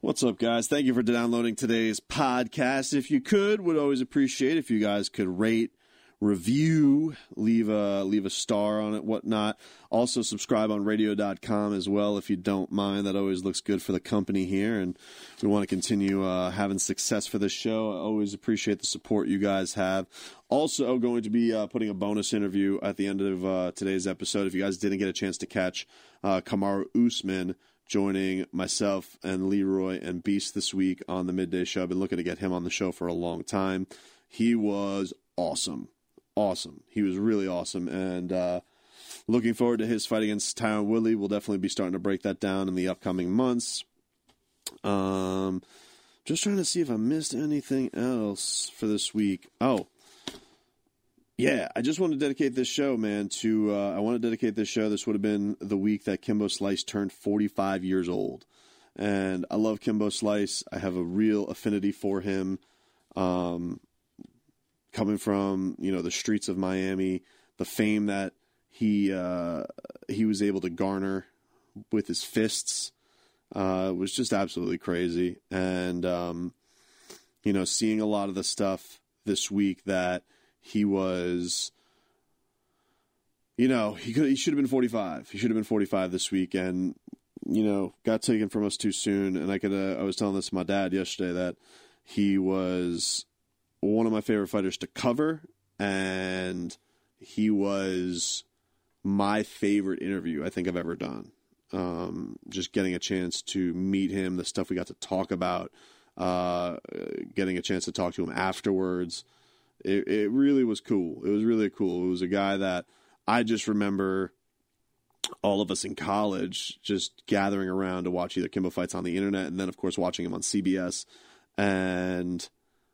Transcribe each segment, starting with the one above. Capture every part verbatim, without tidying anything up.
What's up, guys? Thank you for downloading today's podcast. If you could, would always appreciate if you guys could rate, review, leave a leave a star on it, whatnot. Also, subscribe on radio dot com as well if you don't mind. That always looks good for the company here, and we want to continue uh, having success for this show. I always appreciate the support you guys have. Also, going to be uh, putting a bonus interview at the end of uh, today's episode. If you guys didn't get a chance to catch uh, Kamaru Usman joining myself and Leroy and Beast this week on the Midday Show. I've been looking to get him on the show for a long time. He was awesome. Awesome. He was really awesome. And uh, looking forward to his fight against Tyron Woodley. We'll definitely be starting to break that down in the upcoming months. Um, just trying to see if I missed anything else for this week. Oh, yeah, I just want to dedicate this show, man, to, uh, I want to dedicate this show. This would have been the week that Kimbo Slice turned forty-five years old. And I love Kimbo Slice. I have a real affinity for him. Um, coming from, you know, the streets of Miami, the fame that he, uh, he was able to garner with his fists, uh, was just absolutely crazy. And, um, you know, seeing a lot of the stuff this week that he was, you know, he could he should have been forty-five. He should have been forty-five this week, and you know, got taken from us too soon. And I could uh, I was telling this to my dad yesterday that he was one of my favorite fighters to cover, and he was my favorite interview I think I've ever done. Um, just getting a chance to meet him, the stuff we got to talk about, uh, getting a chance to talk to him afterwards. It, it really was cool. It was really cool. It was a guy that I just remember all of us in college just gathering around to watch either Kimbo fights on the internet, and then, of course, watching him on C B S. And,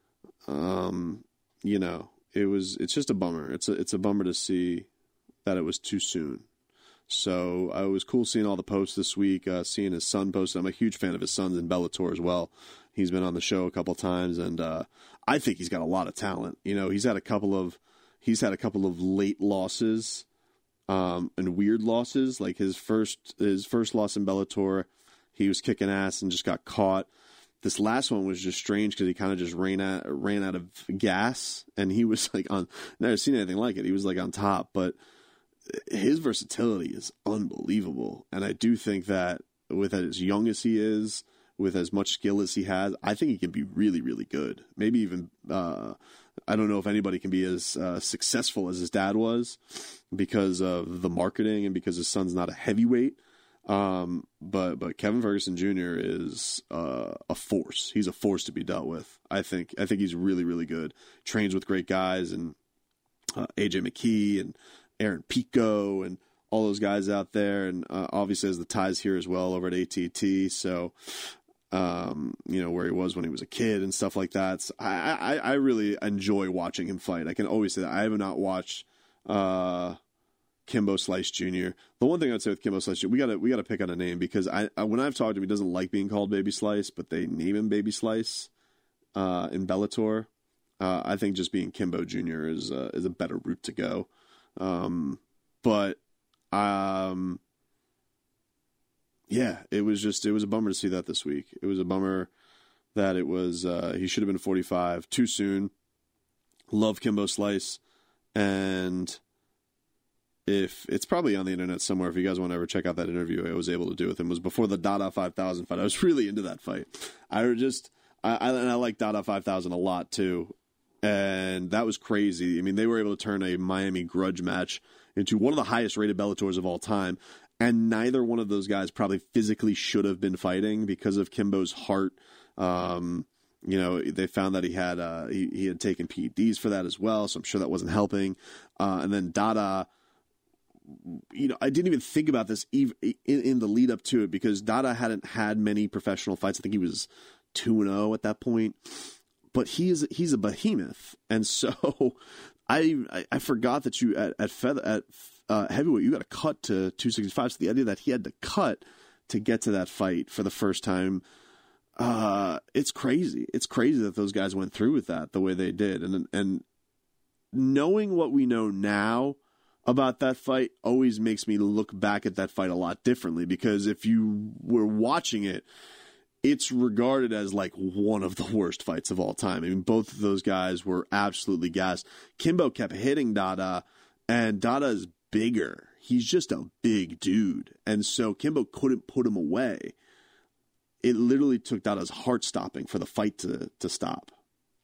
um, you know, it was, it's just a bummer. It's a, it's a bummer to see that it was too soon. So uh, it was cool seeing all the posts this week, uh, seeing his son post. I'm a huge fan of his sons in Bellator as well. He's been on the show a couple times, and uh, I think he's got a lot of talent. You know, he's had a couple of he's had a couple of late losses um, and weird losses. Like his first his first loss in Bellator, he was kicking ass and just got caught. This last one was just strange because he kind of just ran out ran out of gas, and he was like on never seen anything like it. He was like on top, but his versatility is unbelievable, and I do think that with as young as he is, with as much skill as he has, I think he can be really, really good. Maybe even, uh, I don't know if anybody can be as uh, successful as his dad was because of the marketing and because his son's not a heavyweight. Um, but but Kevin Ferguson Junior is uh, a force. He's a force to be dealt with. I think I think he's really, really good. Trains with great guys, and uh, A J McKee and Aaron Pico and all those guys out there, and uh, obviously has the ties here as well over at A T T. So, um, you know, where he was when he was a kid and stuff like that. So I, I, I really enjoy watching him fight. I can always say that. I have not watched uh, Kimbo Slice Junior The one thing I'd say with Kimbo Slice Junior, we gotta we gotta pick on a name, because I, I when I've talked to him, he doesn't like being called Baby Slice, but they name him Baby Slice uh, in Bellator. Uh, I think just being Kimbo Junior is uh, is a better route to go. Um, but, um, yeah, it was just, it was a bummer to see that this week. It was a bummer that it was, uh, he should have been forty-five too soon. Love Kimbo Slice. And if it's probably on the internet somewhere, if you guys want to ever check out that interview I was able to do with him, it was before the Dada five thousand fight. I was really into that fight. I just, I, I and I like Dada five thousand a lot too. And that was crazy. I mean, they were able to turn a Miami grudge match into one of the highest rated Bellators of all time. And neither one of those guys probably physically should have been fighting because of Kimbo's heart. Um, you know, they found that he had uh, he, he had taken P E Ds for that as well, so I'm sure that wasn't helping. Uh, and then Dada, you know, I didn't even think about this even in, in the lead up to it, because Dada hadn't had many professional fights. I think he was two and oh at that point. But he is he's a behemoth, and so I I, I forgot that you at at, feather, at uh, heavyweight you got to cut to two sixty-five. So the idea that he had to cut to get to that fight for the first time, uh, it's crazy. It's crazy that those guys went through with that the way they did, and and knowing what we know now about that fight always makes me look back at that fight a lot differently, because if you were watching it, it's regarded as like one of the worst fights of all time. I mean, both of those guys were absolutely gassed. Kimbo kept hitting Dada, and Dada's bigger. He's just a big dude. And so Kimbo couldn't put him away. It literally took Dada's heart stopping for the fight to, to stop.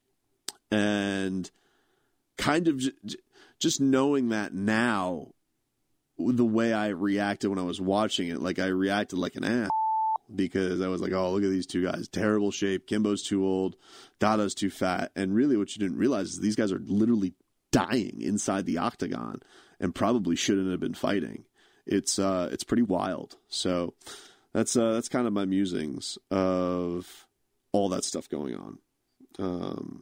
And kind of j- just knowing that now, the way I reacted when I was watching it, like I reacted like an ass. Because I was like, oh, look at these two guys. Terrible shape. Kimbo's too old. Dada's too fat. And really what you didn't realize is these guys are literally dying inside the octagon and probably shouldn't have been fighting. It's uh, it's pretty wild. So that's uh, that's kind of my musings of all that stuff going on. Um,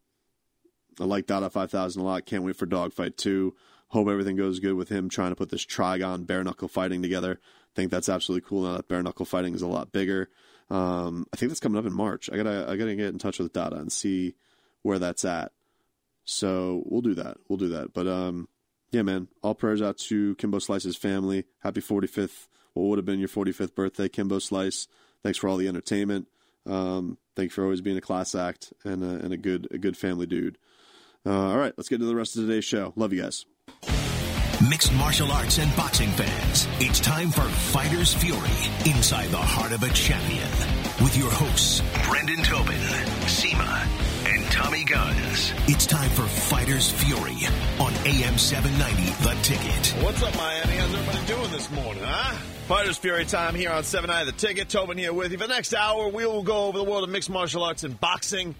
I like Dada five thousand a lot. Can't wait for Dogfight two. Hope everything goes good with him trying to put this Trigon bare knuckle fighting together. I think that's absolutely cool now that bare knuckle fighting is a lot bigger. Um, I think that's coming up in March. I gotta I gotta get in touch with Dada and see where that's at. So we'll do that. We'll do that. But um, yeah, man. All prayers out to Kimbo Slice's family. Happy forty-fifth. What would have been your forty-fifth birthday, Kimbo Slice? Thanks for all the entertainment. Um, thank you for always being a class act and a, and a good a good family dude. Uh, all right, let's get to the rest of today's show. Love you guys. Mixed martial arts and boxing fans, it's time for Fighter's Fury, inside the heart of a champion. With your hosts, Brendan Tobin, Seema, and Tommy Guns. It's time for Fighter's Fury on A M seven ninety, The Ticket. What's up, Miami? How's everybody doing this morning, huh? Fighter's Fury time here on seven ninety, The Ticket. Tobin here with you. For the next hour, we will go over the world of mixed martial arts and boxing.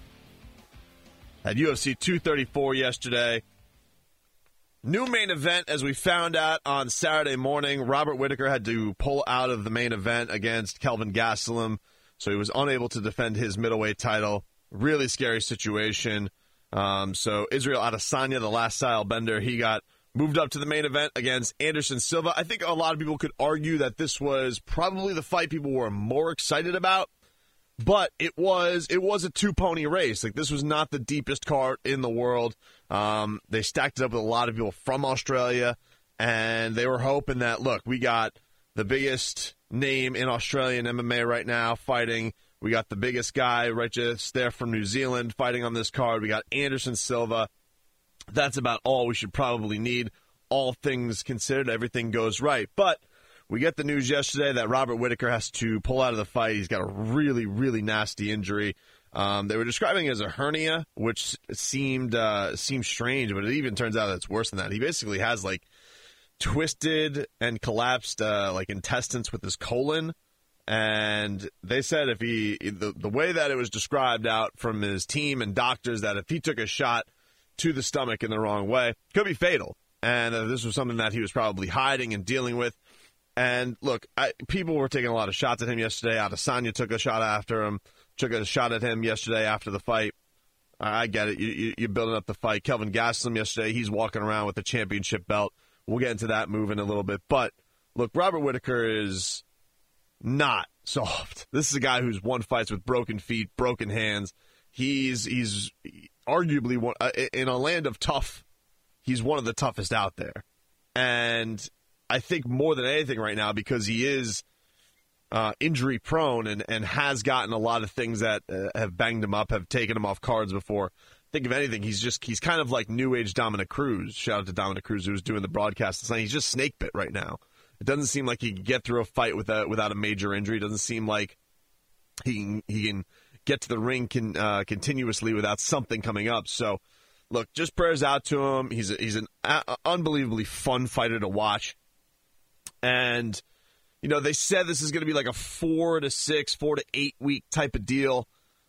Had U F C two thirty-four yesterday. New main event, as we found out on Saturday morning. Robert Whittaker had to pull out of the main event against Kelvin Gastelum, so he was unable to defend his middleweight title. Really scary situation. Um, so Israel Adesanya, the last style bender, he got moved up to the main event against Anderson Silva. I think a lot of people could argue that this was probably the fight people were more excited about. But it was it was a two-pony race. Like, this was not the deepest card in the world. Um, they stacked it up with a lot of people from Australia, and they were hoping that, look, we got the biggest name in Australian M M A right now fighting. We got the biggest guy right just there from New Zealand fighting on this card. We got Anderson Silva. That's about all we should probably need. All things considered, everything goes right. But we get the news yesterday that Robert Whittaker has to pull out of the fight. He's got a really, really nasty injury. Um, they were describing it as a hernia, which seemed uh, seemed strange, but it even turns out that it's worse than that. He basically has, like, twisted and collapsed, uh, like, intestines with his colon. And they said if he, the, the way that it was described out from his team and doctors, that if he took a shot to the stomach in the wrong way, could be fatal. And uh, this was something that he was probably hiding and dealing with. And look, I, people were taking a lot of shots at him yesterday. Adesanya took a shot after him, took a shot at him yesterday after the fight. I get it. You, you, you're building up the fight. Kelvin Gastelum yesterday, he's walking around with the championship belt. We'll get into that move in a little bit. But look, Robert Whittaker is not soft. This is a guy who's won fights with broken feet, broken hands. He's he's arguably one, uh, in a land of tough. He's one of the toughest out there, and I think more than anything right now, because he is uh, injury prone and, and has gotten a lot of things that uh, have banged him up, have taken him off cards before. I think if anything, he's just he's kind of like new age Dominic Cruz. Shout out to Dominic Cruz, who was doing the broadcast. He's just snake bit right now. It doesn't seem like he can get through a fight without without a major injury. It doesn't seem like he can, he can get to the ring can, uh, continuously without something coming up. So, look, just prayers out to him. He's a, he's an uh, unbelievably fun fighter to watch. And, you know, they said this is going to be like a four to six, four to eight week type of deal.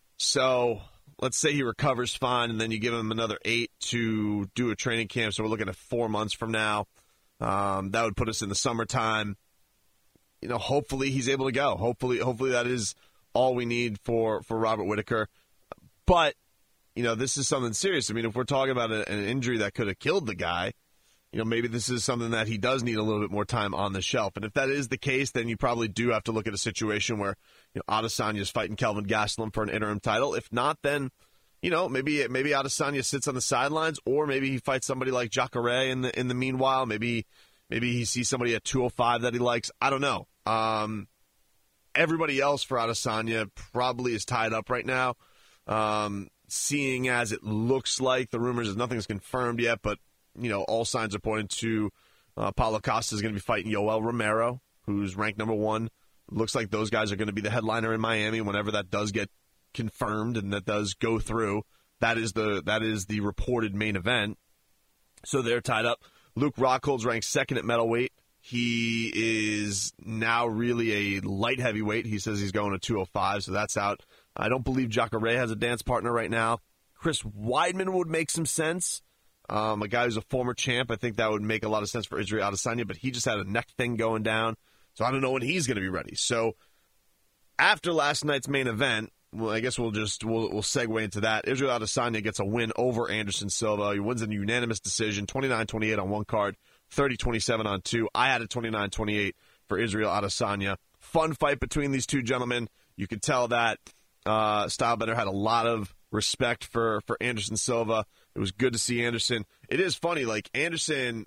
So let's say he recovers fine, and then you give him another eight to do a training camp. So we're looking at four months from now. Um, that would put us in the summertime. You know, hopefully he's able to go. Hopefully, hopefully that is all we need for, for Robert Whittaker. But, you know, this is something serious. I mean, if we're talking about a, an injury that could have killed the guy, you know, maybe this is something that he does need a little bit more time on the shelf. And if that is the case, then you probably do have to look at a situation where, you know, Adesanya is fighting Kelvin Gastelum for an interim title. If not, then, you know, maybe maybe Adesanya sits on the sidelines, or maybe he fights somebody like Jacare in the in the meanwhile. Maybe maybe he sees somebody at two oh five that he likes. I don't know. Um, everybody else for Adesanya probably is tied up right now. Um, seeing as it looks like the rumors is nothing's confirmed yet, but you know all signs are pointing to uh, Paulo Costa is going to be fighting Yoel Romero, who's ranked number one. Looks like those guys are going to be the headliner in Miami whenever that does get confirmed and that does go through. That is the that is the reported main event. So they're tied up. Luke Rockhold's ranked second at middleweight. He is now really a light heavyweight. He says he's going to two oh five, so that's out. I don't believe Jacare has a dance partner right now. Chris Weidman would make some sense. Um, a guy who's a former champ. I think that would make a lot of sense for Israel Adesanya, but he just had a neck thing going down, so I don't know when he's going to be ready. So after last night's main event, well, I guess we'll just we'll, we'll segue into that. Israel Adesanya gets a win over Anderson Silva. He wins in a unanimous decision, twenty-nine twenty-eight on one card, thirty twenty-seven on two. I had a twenty-nine twenty-eight for Israel Adesanya. Fun fight between these two gentlemen. You could tell that uh, Stylebender had a lot of respect for, for Anderson Silva. It was good to see Anderson. It is funny, like Anderson,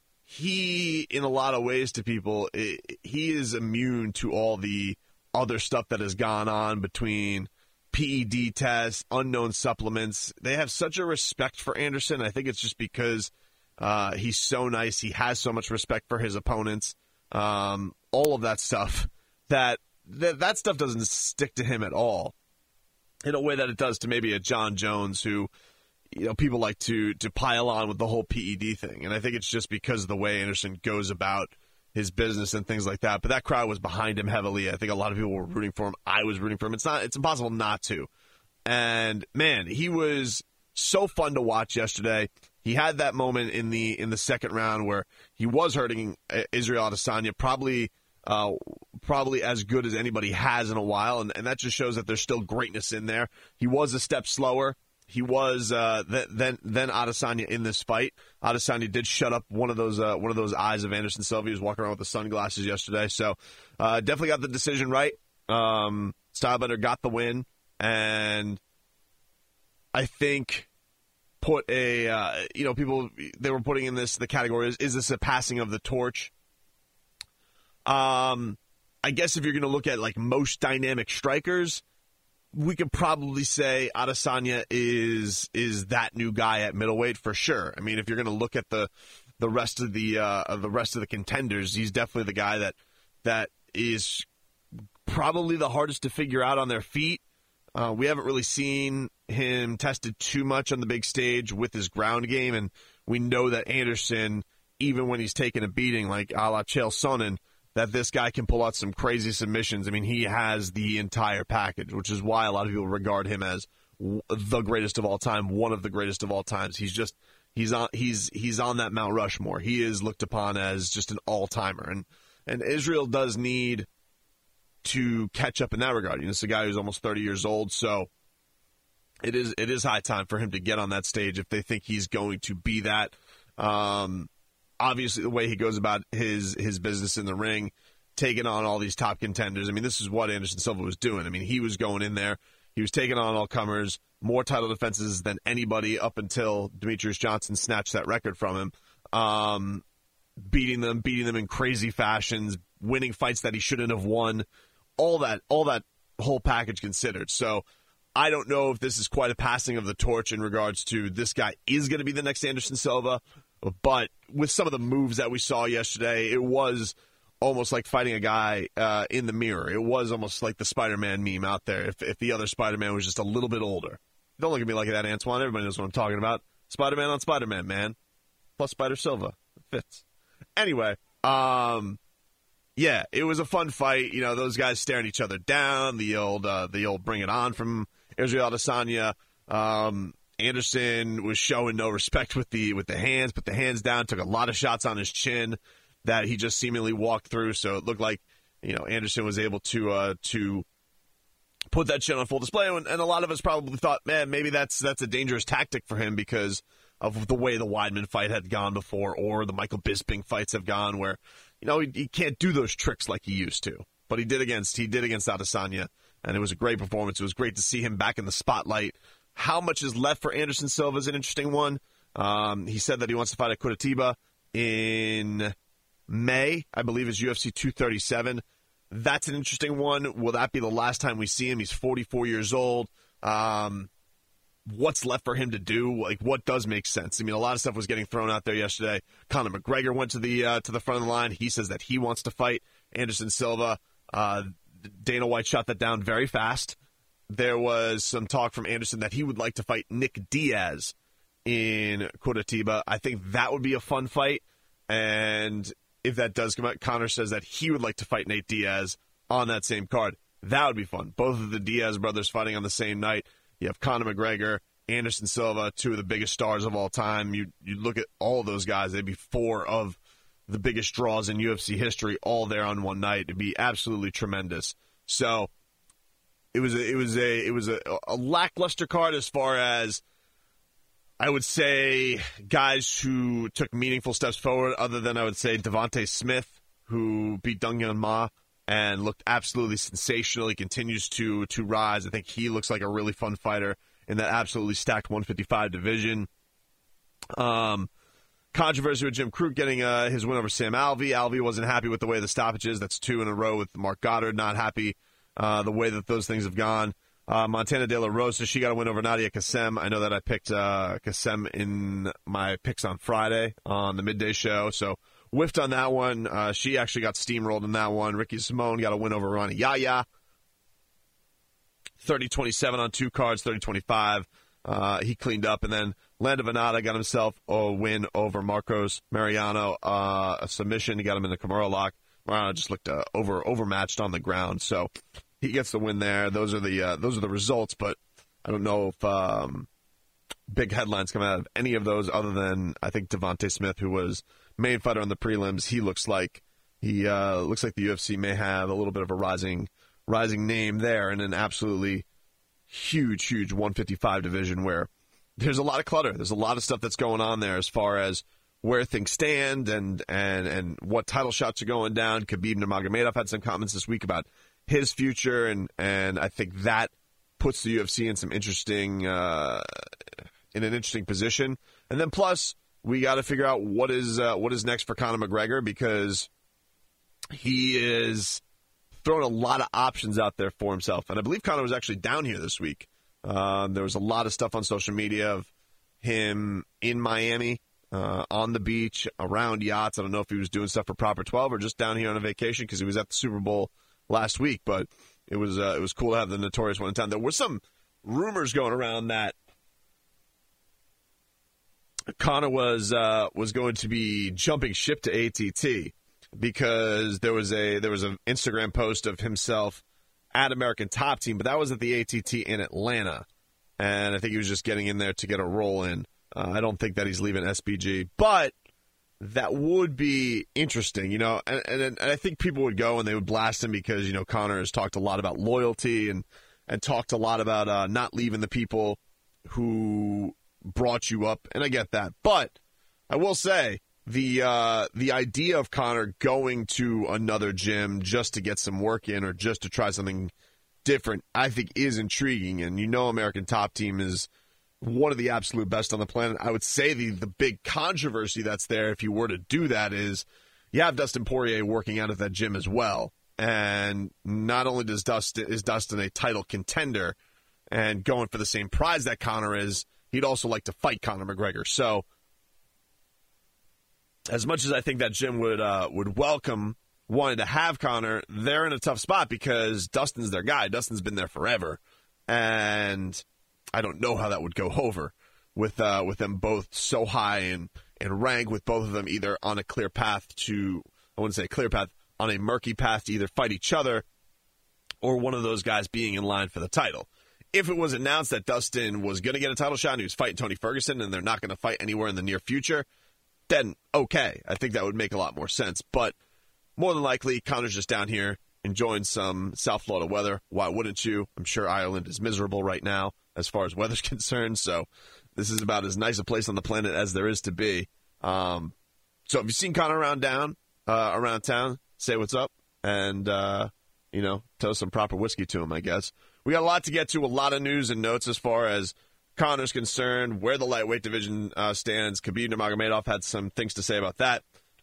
he, in a lot of ways to people, it, he is immune to all the other stuff that has gone on between P E D tests, unknown supplements. They have such a respect for Anderson. I think it's just because uh, he's so nice. He has so much respect for his opponents. Um, all of that stuff, that, that that stuff doesn't stick to him at all in a way that it does to maybe a John Jones who, you know, people like to to pile on with the whole P E D thing. And I think it's just because of the way Anderson goes about his business and things like that. But that crowd was behind him heavily. I think a lot of people were rooting for him. I was rooting for him. It's not. It's impossible not to. And man, he was so fun to watch yesterday. He had that moment in the in the second round where he was hurting Israel Adesanya, probably uh, probably as good as anybody has in a while, and, and that just shows that there's still greatness in there. He was a step slower. He was uh, th- then then Adesanya in this fight. Adesanya did shut up one of those uh, one of those eyes of Anderson Silva. He was walking around with the sunglasses yesterday, so uh, definitely got the decision right. Um, Stylebender got the win, and I think put a uh, you know people they were putting in this the category is, is this a passing of the torch? Um, I guess if you're going to look at like most dynamic strikers, we could probably say Adesanya is is that new guy at middleweight for sure. I mean, if you're going to look at the the rest of the uh, the rest of the contenders, he's definitely the guy that that is probably the hardest to figure out on their feet. Uh, we haven't really seen him tested too much on the big stage with his ground game, and we know that Anderson, even when he's taking a beating like a la Chael Sonnen, that this guy can pull out some crazy submissions. I mean, he has the entire package, which is why a lot of people regard him as the greatest of all time, one of the greatest of all times. He's just he's on he's he's on that Mount Rushmore. He is looked upon as just an all-timer, and and Israel does need to catch up in that regard. You know, it's a guy who's almost thirty years old, so it is it is high time for him to get on that stage if they think he's going to be that. Um, Obviously, the way he goes about his his business in the ring, taking on all these top contenders. I mean, this is what Anderson Silva was doing. I mean, he was going in there. He was taking on all comers, more title defenses than anybody up until Demetrius Johnson snatched that record from him. Um, beating them, beating them in crazy fashions, winning fights that he shouldn't have won. All that, all that whole package considered. So I don't know if this is quite a passing of the torch in regards to this guy is going to be the next Anderson Silva. But with some of the moves that we saw yesterday, it was almost like fighting a guy uh, in the mirror. It was almost like the Spider-Man meme out there. If, if the other Spider-Man was just a little bit older. Don't look at me like that, Antoine. Everybody knows what I'm talking about. Spider-Man on Spider-Man, man. Plus Spider-Silva. It fits. Anyway, um, yeah, it was a fun fight. You know, those guys staring each other down. The old, uh, the old bring it on from Israel Adesanya. Um, Anderson was showing no respect with the with the hands, put the hands down, took a lot of shots on his chin that he just seemingly walked through. So it looked like, you know, Anderson was able to uh, to put that chin on full display. And, and a lot of us probably thought, man, maybe that's that's a dangerous tactic for him because of the way the Weidman fight had gone before, or the Michael Bisping fights have gone, where, you know, he, he can't do those tricks like he used to. But he did against he did against Adesanya, and it was a great performance. It was great to see him back in the spotlight. How much is left for Anderson Silva is an interesting one. Um, he said that he wants to fight at Curitiba in May, I believe, is U F C two thirty-seven. That's an interesting one. Will that be the last time we see him? He's forty-four years old. Um, what's left for him to do? Like, what does make sense? I mean, a lot of stuff was getting thrown out there yesterday. Conor McGregor went to the uh, to the front of the line. He says that he wants to fight Anderson Silva. Uh, Dana White shot that down very fast. There was some talk from Anderson that he would like to fight Nick Diaz in Curitiba. I think that would be a fun fight. And if that does come out, Conor says that he would like to fight Nate Diaz on that same card. That would be fun. Both of the Diaz brothers fighting on the same night. You have Conor McGregor, Anderson Silva, two of the biggest stars of all time. You you look at all of those guys, they'd be four of the biggest draws in U F C history all there on one night. It'd be absolutely tremendous. So it was a, it was a it was a, a lackluster card as far as, I would say, guys who took meaningful steps forward, other than, I would say, Devontae Smith, who beat Dong Hyun Ma and looked absolutely sensational. He continues to to rise. I think he looks like a really fun fighter in that absolutely stacked one fifty-five division. Um, controversy with Jim Crute getting uh, his win over Sam Alvey. Alvey wasn't happy with the way the stoppage is. That's two in a row with Mark Goddard. Not happy uh, the way that those things have gone. Uh, Montana De La Rosa, she got a win over Nadia Kassem. I know that I picked uh, Kassem in my picks on Friday on the midday show, so whiffed on that one. Uh, she actually got steamrolled in that one. Ricky Simone got a win over Ronnie Yaya. thirty twenty-seven on two cards, thirty twenty-five. Uh, he cleaned up. And then Lando Venata got himself a win over Marcos Mariano, uh, a submission. He got him in the Kimura lock. Mariano just looked uh, over overmatched on the ground, so he gets the win there. Those are the uh, those are the results, but I don't know if um, big headlines come out of any of those other than, I think, Devontae Smith, who was main fighter on the prelims. He looks like he uh, looks like the U F C may have a little bit of a rising rising name there in an absolutely huge, huge one fifty-five division where there's a lot of clutter. There's a lot of stuff that's going on there as far as where things stand and and and what title shots are going down. Khabib Nurmagomedov had some comments this week about his future, and, and I think that puts the U F C in some interesting uh, in an interesting position. And then plus, we got to figure out what is uh, what is next for Conor McGregor, because he is throwing a lot of options out there for himself. And I believe Conor was actually down here this week. Uh, there was a lot of stuff on social media of him in Miami, uh, on the beach, around yachts. I don't know if he was doing stuff for Proper twelve or just down here on a vacation because he was at the Super Bowl last week, but it was uh, it was cool to have the Notorious one in town. There were some rumors going around that Conor was uh, was going to be jumping ship to A T T because there was a there was an Instagram post of himself at American Top Team, but that was at the A T T in Atlanta, and I think he was just getting in there to get a roll in. Uh, I don't think that he's leaving S B G, but that would be interesting, you know, and, and, and I think people would go and they would blast him because, you know, Conor has talked a lot about loyalty and, and talked a lot about uh, not leaving the people who brought you up, and I get that. But I will say the uh, the idea of Conor going to another gym just to get some work in or just to try something different, I think is intriguing. And, you know, American Top Team is one of the absolute best on the planet. I would say the the big controversy that's there, if you were to do that, is you have Dustin Poirier working out at that gym as well. And not only does Dustin is Dustin a title contender and going for the same prize that Conor is, he'd also like to fight Conor McGregor. So as much as I think that gym would uh, would welcome wanting to have Conor, they're in a tough spot because Dustin's their guy. Dustin's been there forever. And I don't know how that would go over with uh, with them both so high in, in rank, with both of them either on a clear path to, I wouldn't say a clear path, on a murky path to either fight each other or one of those guys being in line for the title. If it was announced that Dustin was going to get a title shot and he was fighting Tony Ferguson and they're not going to fight anywhere in the near future, then okay, I think that would make a lot more sense. But more than likely, Conor's just down here enjoying some South Florida weather. Why wouldn't you? I'm sure Ireland is miserable right now as far as weather's concerned, so this is about as nice a place on the planet as there is to be. Um, so if you've seen Conor around down, uh, around town, say what's up, and, uh, you know, toast some proper whiskey to him, I guess. We got a lot to get to, a lot of news and notes as far as Conor's concerned, where the lightweight division uh, stands. Khabib Nurmagomedov had some things to say about that.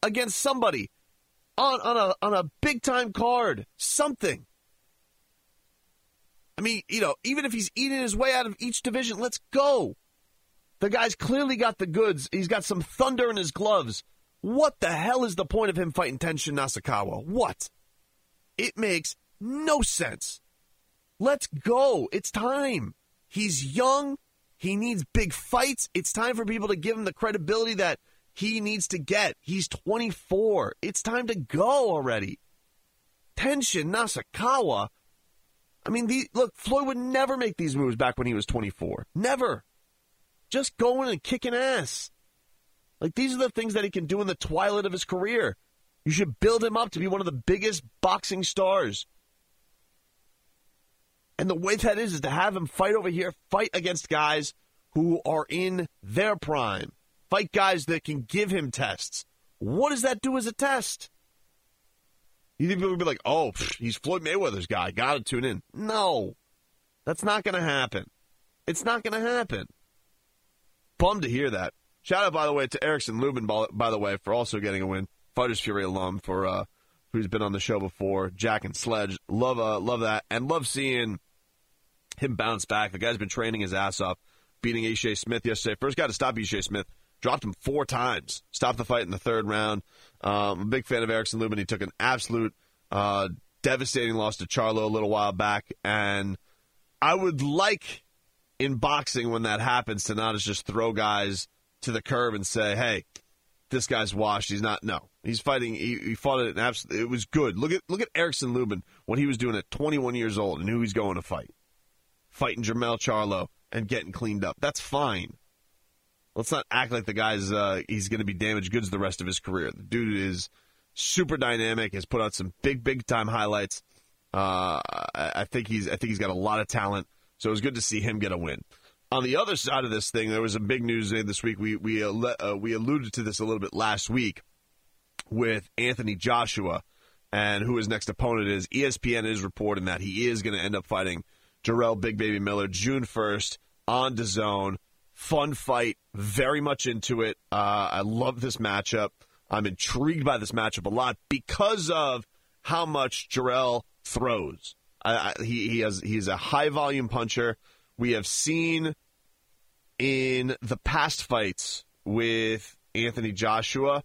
against somebody on, on a on a big-time card. Something. I mean, you know, even if he's eating his way out of each division, let's go. The guy's clearly got the goods. He's got some thunder in his gloves. What the hell is the point of him fighting Tenshin Nasukawa? What? It makes no sense. Let's go. It's time. He's young. He needs big fights. It's time for people to give him the credibility that he needs to get. He's twenty-four. It's time to go already. Tenshin Nasukawa. I mean, the, look, Floyd would never make these moves back when he was twenty-four. Never. Just going and kicking ass. Like, these are the things that he can do in the twilight of his career. You should build him up to be one of the biggest boxing stars. And the way that is, is to have him fight over here, fight against guys who are in their prime. Fight guys that can give him tests. What does that do as a test? You think people would be like, oh, pff, he's Floyd Mayweather's guy. Got to tune in. No. That's not going to happen. It's not going to happen. Bummed to hear that. Shout out, by the way, to Erickson Lubin, by the way, for also getting a win. Fighters Fury alum for uh, who's been on the show before. Jack and Sledge. Love, uh, love that. And love seeing him bounce back. The guy's been training his ass off, beating Ishe Smith yesterday. First guy to stop Ishe Smith. Dropped him four times. Stopped the fight in the third round. Um, I'm a big fan of Erickson Lubin. He took an absolute uh, devastating loss to Charlo a little while back. And I would like in boxing when that happens to not just throw guys to the curb and say, hey, this guy's washed. He's not. No. He's fighting. He, he fought it. Absolute, it was good. Look at look at Erickson Lubin, what he was doing at twenty-one years old and who he's going to fight. Fighting Jermell Charlo and getting cleaned up. That's fine. Let's not act like the guy's uh, he's going to be damaged goods the rest of his career. The dude is super dynamic. Has put out some big, big time highlights. Uh, I think he's I think he's got a lot of talent. So it was good to see him get a win. On the other side of this thing, there was a big news this week. We we uh, we alluded to this a little bit last week with Anthony Joshua and who his next opponent is. E S P N is reporting that he is going to end up fighting Jarrell Big Baby Miller June first on DAZN. Fun fight, very much into it. Uh, I love this matchup. I'm intrigued by this matchup a lot because of how much Jarrell throws. I, I, he, he has he's a high volume puncher. We have seen in the past fights with Anthony Joshua,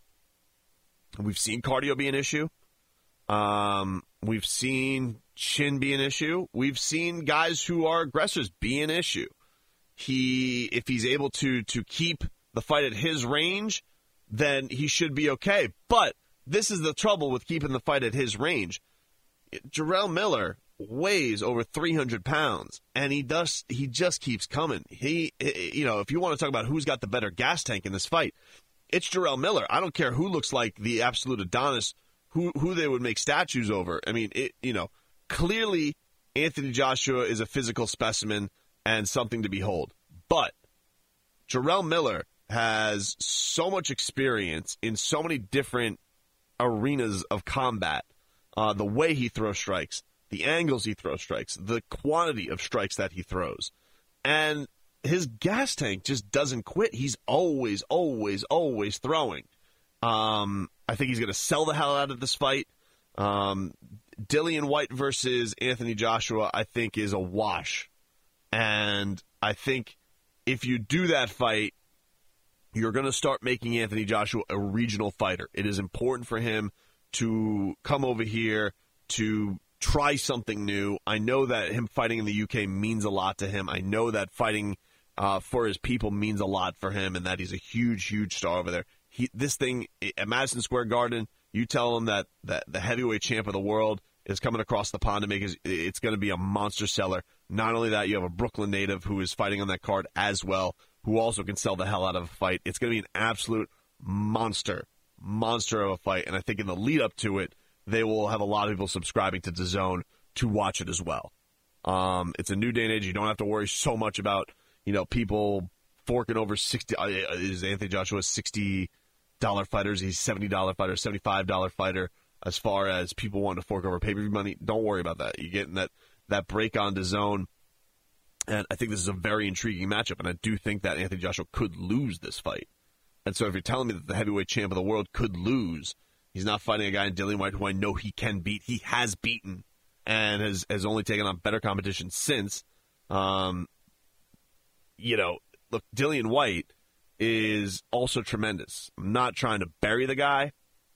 we've seen cardio be an issue. Um, we've seen chin be an issue. We've seen guys who are aggressors be an issue. He, if he's able to to keep the fight at his range, then he should be okay. But this is the trouble with keeping the fight at his range. Jarrell Miller weighs over three hundred pounds, and he does he just keeps coming. He, you know, if you want to talk about who's got the better gas tank in this fight, it's Jarrell Miller. I don't care who looks like the absolute Adonis, who who they would make statues over. I mean, it, you know, clearly Anthony Joshua is a physical specimen and something to behold. But Jarrell Miller has so much experience in so many different arenas of combat. Uh, the way he throws strikes, the angles he throws strikes, the quantity of strikes that he throws. And his gas tank just doesn't quit. He's always, always, always throwing. Um, I think he's going to sell the hell out of this fight. Um, Dillian White versus Anthony Joshua, I think, is a wash. And I think if you do that fight, you're going to start making Anthony Joshua a regional fighter. It is important for him to come over here to try something new. I know that him fighting in the U K means a lot to him. I know that fighting uh, for his people means a lot for him, and that he's a huge, huge star over there. He, this thing at Madison Square Garden, you tell him that, that the heavyweight champ of the world is coming across the pond to make his, it's going to be a monster seller. Not only that, you have a Brooklyn native who is fighting on that card as well, who also can sell the hell out of a fight. It's going to be an absolute monster, monster of a fight. And I think in the lead up to it, they will have a lot of people subscribing to DAZN to watch it as well. Um, it's a new day and age. You don't have to worry so much about, you know, people forking over sixty. Uh, is Anthony Joshua a sixty dollar fighter? Is he seventy dollar fighter, seventy-five dollar fighter? As far as people wanting to fork over pay-per-view money, don't worry about that. You're getting that, that break on DAZN. And I think this is a very intriguing matchup, and I do think that Anthony Joshua could lose this fight. And so if you're telling me that the heavyweight champ of the world could lose, he's not fighting a guy in Dillian Whyte who I know he can beat. He has beaten and has, has only taken on better competition since. Um, you know, look, Dillian Whyte is also tremendous. I'm not trying to bury the guy,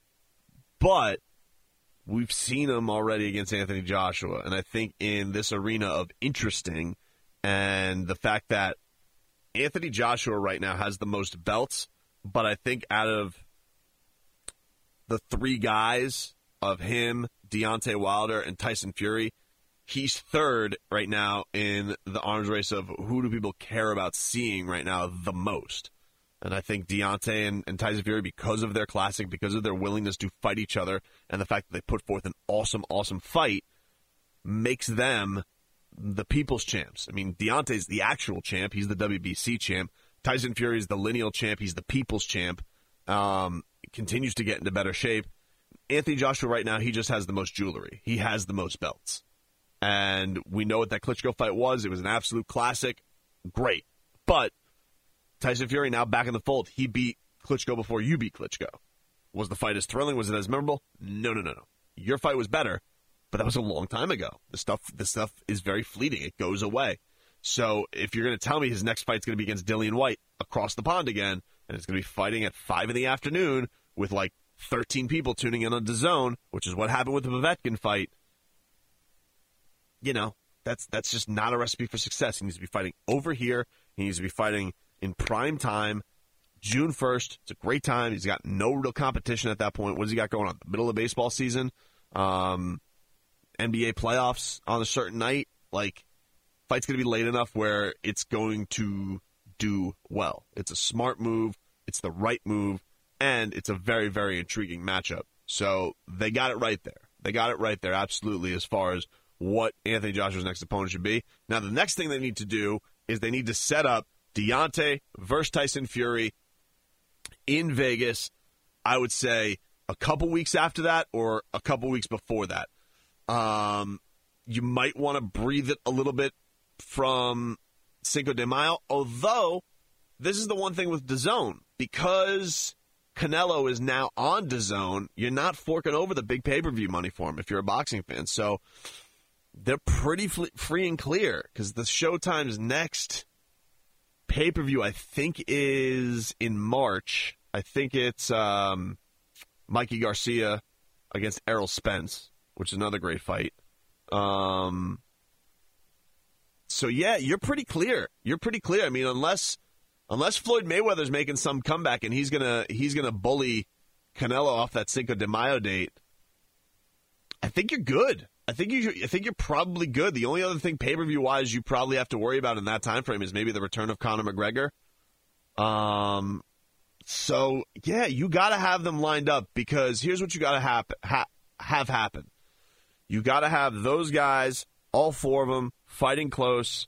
but we've seen him already against Anthony Joshua. And I think in this arena of interesting and the fact that Anthony Joshua right now has the most belts, but I think out of the three guys of him, Deontay Wilder, and Tyson Fury, he's third right now in the arms race of who do people care about seeing right now the most. And I think Deontay and, and Tyson Fury, because of their classic, because of their willingness to fight each other, and the fact that they put forth an awesome, awesome fight, makes them the people's champs. I mean, Deontay's the actual champ. He's the W B C champ. Tyson Fury is the lineal champ. He's the people's champ. Um, continues to get into better shape. Anthony Joshua right now, he just has the most jewelry. He has the most belts. And we know what that Klitschko fight was. It was an absolute classic. Great. But Tyson Fury now back in the fold. He beat Klitschko before you beat Klitschko. Was the fight as thrilling? Was it as memorable? No, no, no, no. Your fight was better, but that was a long time ago. The stuff, the stuff is very fleeting. It goes away. So if you're going to tell me his next fight's going to be against Dillian Whyte across the pond again, and it's going to be fighting at five in the afternoon with like thirteen people tuning in on DAZN, which is what happened with the Povetkin fight, you know, that's that's just not a recipe for success. He needs to be fighting over here. He needs to be fighting in prime time, June first. It's a great time. He's got no real competition at that point. What does he got going on? The middle of baseball season, um, N B A playoffs on a certain night. Like, fight's going to be late enough where it's going to do well. It's a smart move. It's the right move. And it's a very, very intriguing matchup. So they got it right there. They got it right there, absolutely, as far as what Anthony Joshua's next opponent should be. Now, the next thing they need to do is they need to set up Deontay versus Tyson Fury in Vegas, I would say a couple weeks after that or a couple weeks before that. Um, you might want to breathe it a little bit from Cinco de Mayo, although this is the one thing with DAZN. Because Canelo is now on DAZN, you're not forking over the big pay-per-view money for him if you're a boxing fan. So they're pretty fl- free and clear because the Showtime's next pay-per-view, I think, is in March. I think it's um, Mikey Garcia against Errol Spence, which is another great fight. Um, so, yeah, you're pretty clear. You're pretty clear. I mean, unless unless Floyd Mayweather's making some comeback and he's gonna he's gonna bully Canelo off that Cinco de Mayo date, I think you're good. I think you I think you're probably good. The only other thing pay-per-view wise you probably have to worry about in that time frame is maybe the return of Conor McGregor. Um, so yeah, you got to have them lined up because here's what you got to hap- ha- have happen. You got to have those guys, all four of them, fighting close,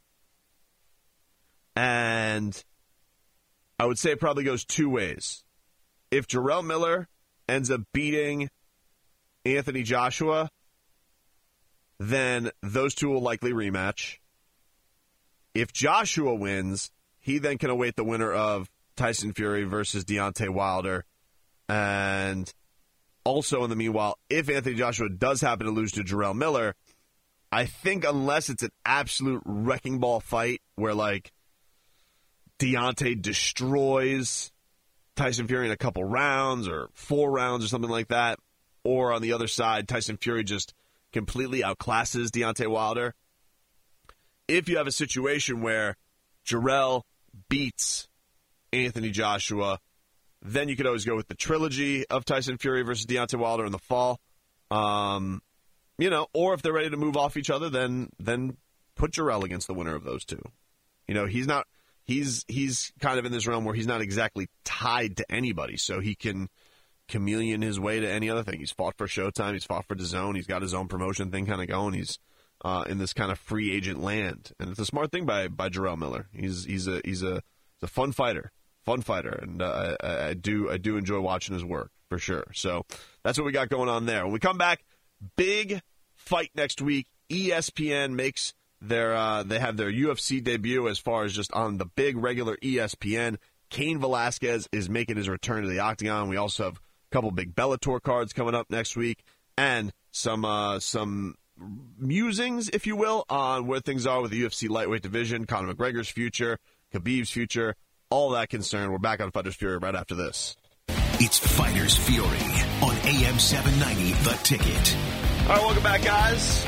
and I would say it probably goes two ways. If Jarrell Miller ends up beating Anthony Joshua, then those two will likely rematch. If Joshua wins, he then can await the winner of Tyson Fury versus Deontay Wilder. And also in the meanwhile, if Anthony Joshua does happen to lose to Jarrell Miller, I think unless it's an absolute wrecking ball fight where, like, Deontay destroys Tyson Fury in a couple rounds or four rounds or something like that, or on the other side, Tyson Fury just completely outclasses Deontay Wilder. If you have a situation where Jarrell beats Anthony Joshua, then you could always go with the trilogy of Tyson Fury versus Deontay Wilder in the fall. Um, you know, or if they're ready to move off each other, then then put Jarrell against the winner of those two. You know, he's not he's he's kind of in this realm where he's not exactly tied to anybody, so he can chameleon his way to any other thing. He's fought for Showtime. He's fought for DAZN. He's got his own promotion thing kind of going. He's uh, in this kind of free agent land, and it's a smart thing by by Jarrell Miller. He's he's a he's a he's a fun fighter, fun fighter, and uh, I, I do I do enjoy watching his work for sure. So that's what we got going on there. When we come back, big fight next week. E S P N makes their uh, they have their U F C debut as far as just on the big regular E S P N. Cain Velasquez is making his return to the Octagon. We also have a couple big Bellator cards coming up next week, and some uh, some musings, if you will, on where things are with the U F C lightweight division, Conor McGregor's future, Khabib's future, all that concern. We're back on Fighters Fury right after this. It's Fighters Fury on A M seven ninety, The Ticket. All right, welcome back, guys.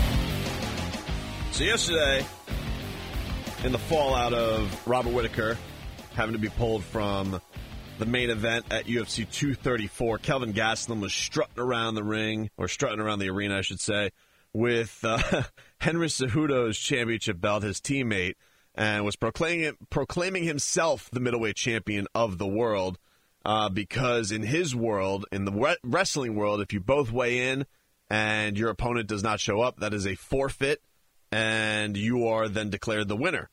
So yesterday, in the fallout of Robert Whittaker having to be pulled from the main event at U F C two thirty-four, Kelvin Gastelum was strutting around the ring, or strutting around the arena, I should say, with uh, Henry Cejudo's championship belt, his teammate, and was proclaiming proclaiming himself the middleweight champion of the world uh, because in his world, in the re- wrestling world, if you both weigh in and your opponent does not show up, that is a forfeit, and you are then declared the winner.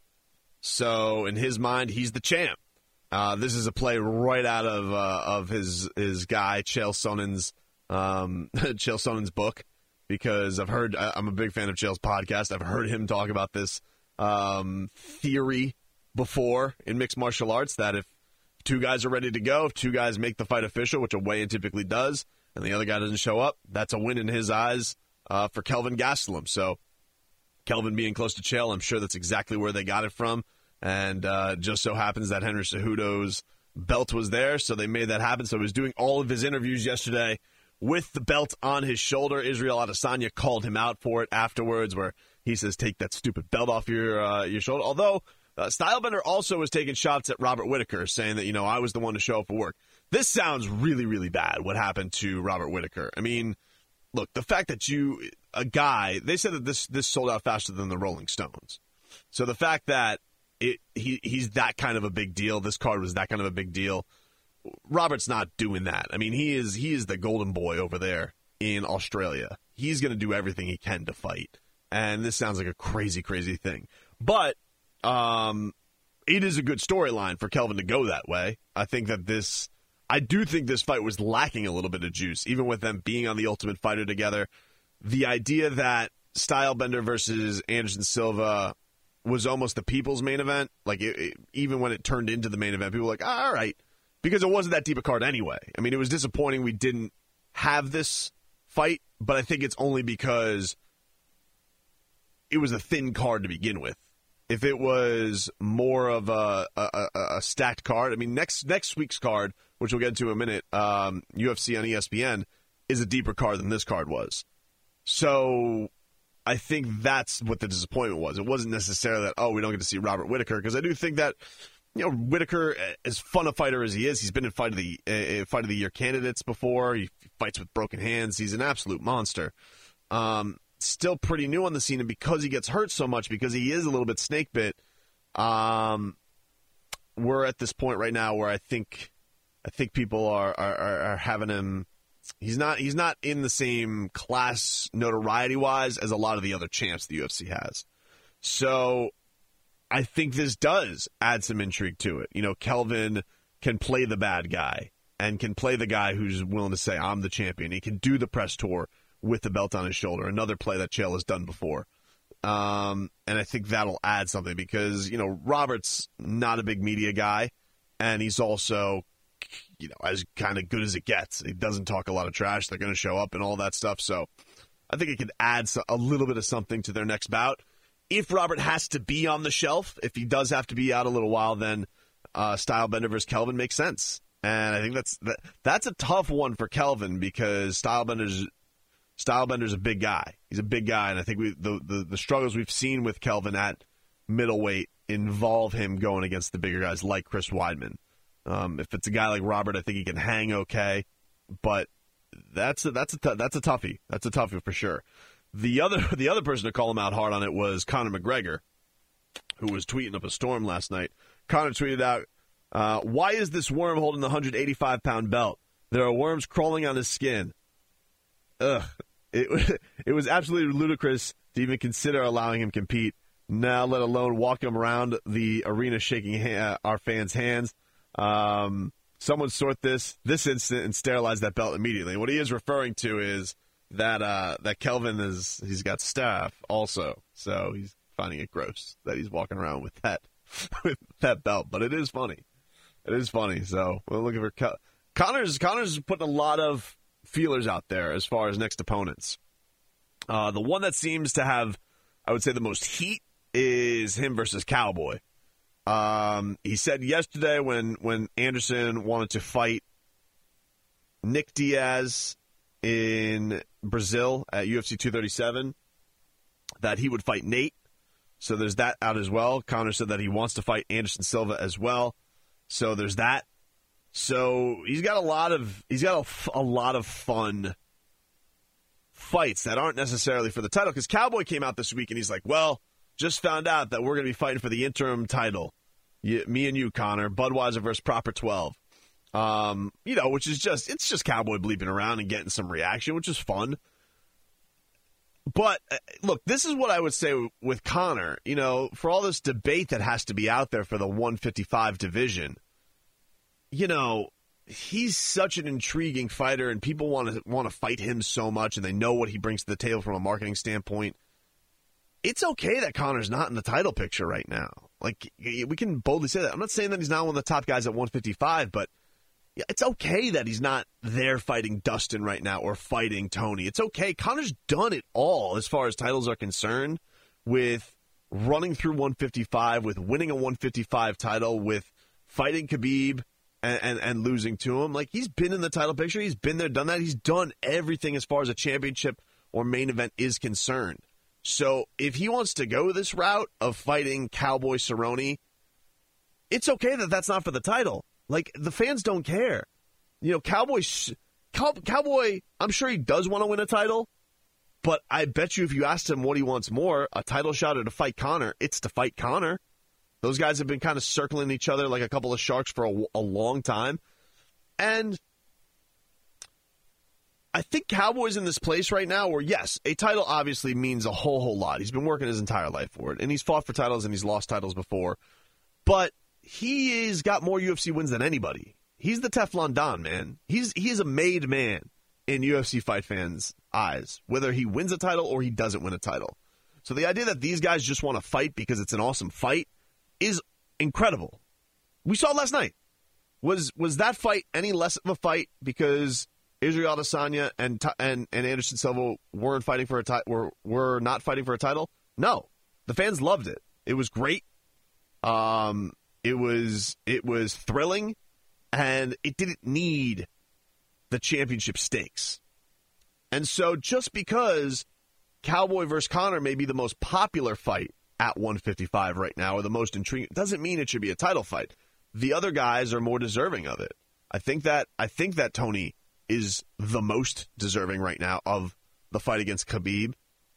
So in his mind, he's the champ. Uh, this is a play right out of uh, of his his guy Chael Sonnen's um, Chael Sonnen's book, because I've heard I'm a big fan of Chael's podcast. I've heard him talk about this um, theory before in mixed martial arts, that if two guys are ready to go, if two guys make the fight official, which a weigh-in typically does, and the other guy doesn't show up, that's a win in his eyes uh, for Kelvin Gastelum. So Kelvin being close to Chael, I'm sure that's exactly where they got it from. And uh, just so happens that Henry Cejudo's belt was there, so they made that happen. So he was doing all of his interviews yesterday with the belt on his shoulder. Israel Adesanya called him out for it afterwards, where he says, take that stupid belt off your uh, your shoulder. Although uh, Stylebender also was taking shots at Robert Whittaker, saying that, you know, I was the one to show up for work. This sounds really, really bad, what happened to Robert Whittaker. I mean, look, the fact that you, a guy, they said that this, this sold out faster than the Rolling Stones. So the fact that It, he he's that kind of a big deal. This card was that kind of a big deal. Robert's not doing that. I mean, he is he is the golden boy over there in Australia. He's going to do everything he can to fight. And this sounds like a crazy, crazy thing. But um, it is a good storyline for Kelvin to go that way. I think that this, I do think this fight was lacking a little bit of juice, even with them being on the Ultimate Fighter together. The idea that Stylebender versus Anderson Silva was almost the people's main event. Like, it, it, even when it turned into the main event, people were like, all right, because it wasn't that deep a card anyway. I mean, it was disappointing we didn't have this fight, but I think it's only because it was a thin card to begin with. If it was more of a, a, a stacked card, I mean, next next week's card, which we'll get into in a minute, um, U F C on E S P N, is a deeper card than this card was. So I think that's what the disappointment was. It wasn't necessarily that, oh, we don't get to see Robert Whittaker, because I do think that, you know, Whittaker, as fun a fighter as he is, he's been in fight of the uh, fight of the year candidates before. He fights with broken hands. He's an absolute monster. Um, still pretty new on the scene, and because he gets hurt so much, because he is a little bit snake bit, um, we're at this point right now where I think I think people are are, are having him. He's not he's not in the same class notoriety-wise as a lot of the other champs the U F C has. So I think this does add some intrigue to it. You know, Kelvin can play the bad guy and can play the guy who's willing to say, I'm the champion. He can do the press tour with the belt on his shoulder, another play that Chael has done before. Um, and I think that'll add something because, you know, Robert's not a big media guy, and he's also, you know, as kind of good as it gets. He doesn't talk a lot of trash. They're going to show up and all that stuff. So I think it could add a little bit of something to their next bout. If Robert has to be on the shelf, if he does have to be out a little while, then uh, Stylebender versus Kelvin makes sense. And I think that's that, that's a tough one for Kelvin because Stylebender's Stylebender's a big guy. He's a big guy, and I think we the, the, the struggles we've seen with Kelvin at middleweight involve him going against the bigger guys like Chris Weidman. Um, if it's a guy like Robert, I think he can hang okay, but that's a, that's a t- that's a toughie. That's a toughie for sure. The other the other person to call him out hard on it was Conor McGregor, who was tweeting up a storm last night. Conor tweeted out, uh, why is this worm holding the one hundred eighty-five pound belt? There are worms crawling on his skin. Ugh. It, it was absolutely ludicrous to even consider allowing him compete, now let alone walk him around the arena shaking ha- our fans' hands. Um, someone sort this this instant and sterilize that belt immediately. And what he is referring to is that uh, that Kelvin is he's got staph also, so he's finding it gross that he's walking around with that with that belt. But it is funny. It is funny. So we're looking for Con- Connor's. Connor's putting a lot of feelers out there as far as next opponents. Uh, the one that seems to have, I would say, the most heat is him versus Cowboy. Um, he said yesterday when when Anderson wanted to fight Nick Diaz in Brazil at U F C two thirty-seven that he would fight Nate. So there's that out as well. Connor said that he wants to fight Anderson Silva as well. So there's that. So he's got a lot of he's got a, a lot of fun fights that aren't necessarily for the title, because Cowboy came out this week and he's like, well, just found out that we're going to be fighting for the interim title. You, me and you, Connor, Budweiser versus Proper twelve. Um, you know, which is just, it's just Cowboy bleeping around and getting some reaction, which is fun. But, uh, look, this is what I would say with Connor. You know, for all this debate that has to be out there for the one fifty-five division, you know, he's such an intriguing fighter, and people want to want to fight him so much, and they know what he brings to the table from a marketing standpoint. It's okay that Connor's not in the title picture right now. Like, we can boldly say that. I'm not saying that he's not one of the top guys at one fifty-five, but yeah, it's okay that he's not there fighting Dustin right now or fighting Tony. It's okay. Connor's done it all as far as titles are concerned, with running through one fifty-five, with winning a one fifty-five title, with fighting Khabib and, and, and losing to him. Like, he's been in the title picture. He's been there, done that. He's done everything as far as a championship or main event is concerned. So if he wants to go this route of fighting Cowboy Cerrone, it's okay that that's not for the title. Like, the fans don't care. You know, Cowboy, Cow, Cowboy, I'm sure he does want to win a title, but I bet you if you asked him what he wants more, a title shot or to fight Conor, it's to fight Conor. Those guys have been kind of circling each other like a couple of sharks for a, a long time. And I think Cowboy's in this place right now where, yes, a title obviously means a whole, whole lot. He's been working his entire life for it, and he's fought for titles and he's lost titles before. But he has got more U F C wins than anybody. He's the Teflon Don, man. He's he is a made man in U F C fight fans' eyes, whether he wins a title or he doesn't win a title. So the idea that these guys just want to fight because it's an awesome fight is incredible. We saw it last night. Was was that fight any less of a fight because Israel Adesanya and and and Anderson Silva weren't fighting for a ti- were were not fighting for a title? No, the fans loved it. It was great. Um, it was it was thrilling, and it didn't need the championship stakes. And so, just because Cowboy versus Conor may be the most popular fight at one fifty-five right now, or the most intriguing, doesn't mean it should be a title fight. The other guys are more deserving of it. I think that I think that Tony is the most deserving right now of the fight against Khabib.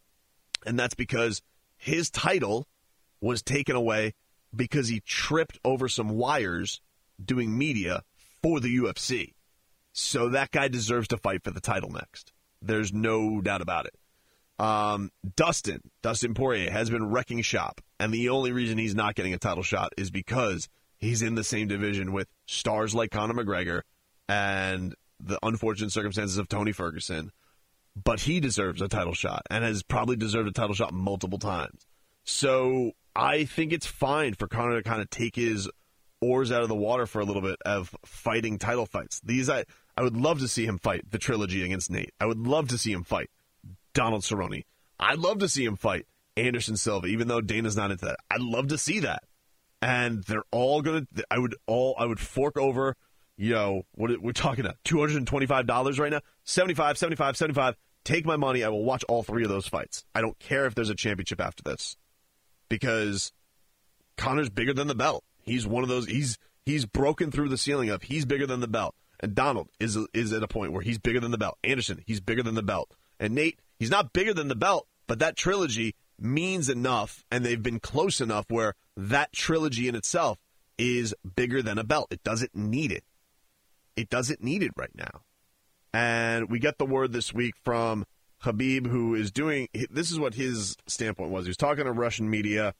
And that's because his title was taken away because he tripped over some wires doing media for the U F C. So that guy deserves to fight for the title next. There's no doubt about it. Um, Dustin, Dustin Poirier has been wrecking shop. And the only reason he's not getting a title shot is because he's in the same division with stars like Conor McGregor and the unfortunate circumstances of Tony Ferguson, but he deserves a title shot and has probably deserved a title shot multiple times. So I think it's fine for Conor to kind of take his oars out of the water for a little bit of fighting title fights. These I, I would love to see him fight the trilogy against Nate. I would love to see him fight Donald Cerrone. I'd love to see him fight Anderson Silva, even though Dana's not into that. I'd love to see that. And they're all going to, I would all, I would fork over, you know, what we're talking about, two hundred twenty-five dollars right now, seventy-five, seventy-five, seventy-five. Take my money. I will watch all three of those fights. I don't care if there's a championship after this, because Conor's bigger than the belt. He's one of those. He's he's broken through the ceiling of he's bigger than the belt. And Donald is is at a point where he's bigger than the belt. Anderson, he's bigger than the belt. And Nate, he's not bigger than the belt, but that trilogy means enough, and they've been close enough where that trilogy in itself is bigger than a belt. It doesn't need it. It doesn't need it right now. And we get the word this week from Khabib, who is doing, this is what his standpoint was. He was talking to Russian media,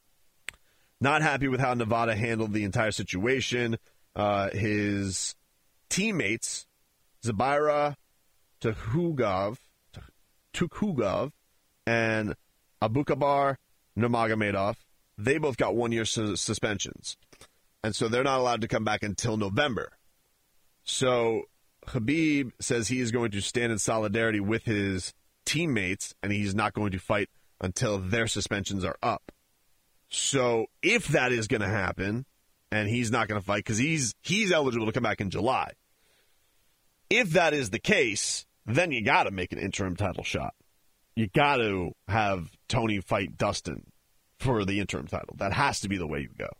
not happy with how Nevada handled the entire situation. Uh, his teammates, Zabira Tukhugov, Tukhugov and Abubakar Nurmagomedov, they both got one-year su- suspensions. And so they're not allowed to come back until November. So Khabib says he is going to stand in solidarity with his teammates, and he's not going to fight until their suspensions are up. So if that is going to happen, and he's not going to fight because he's he's eligible to come back in July, if that is the case, then you got to make an interim title shot. You got to have Tony fight Dustin for the interim title. That has to be the way you go.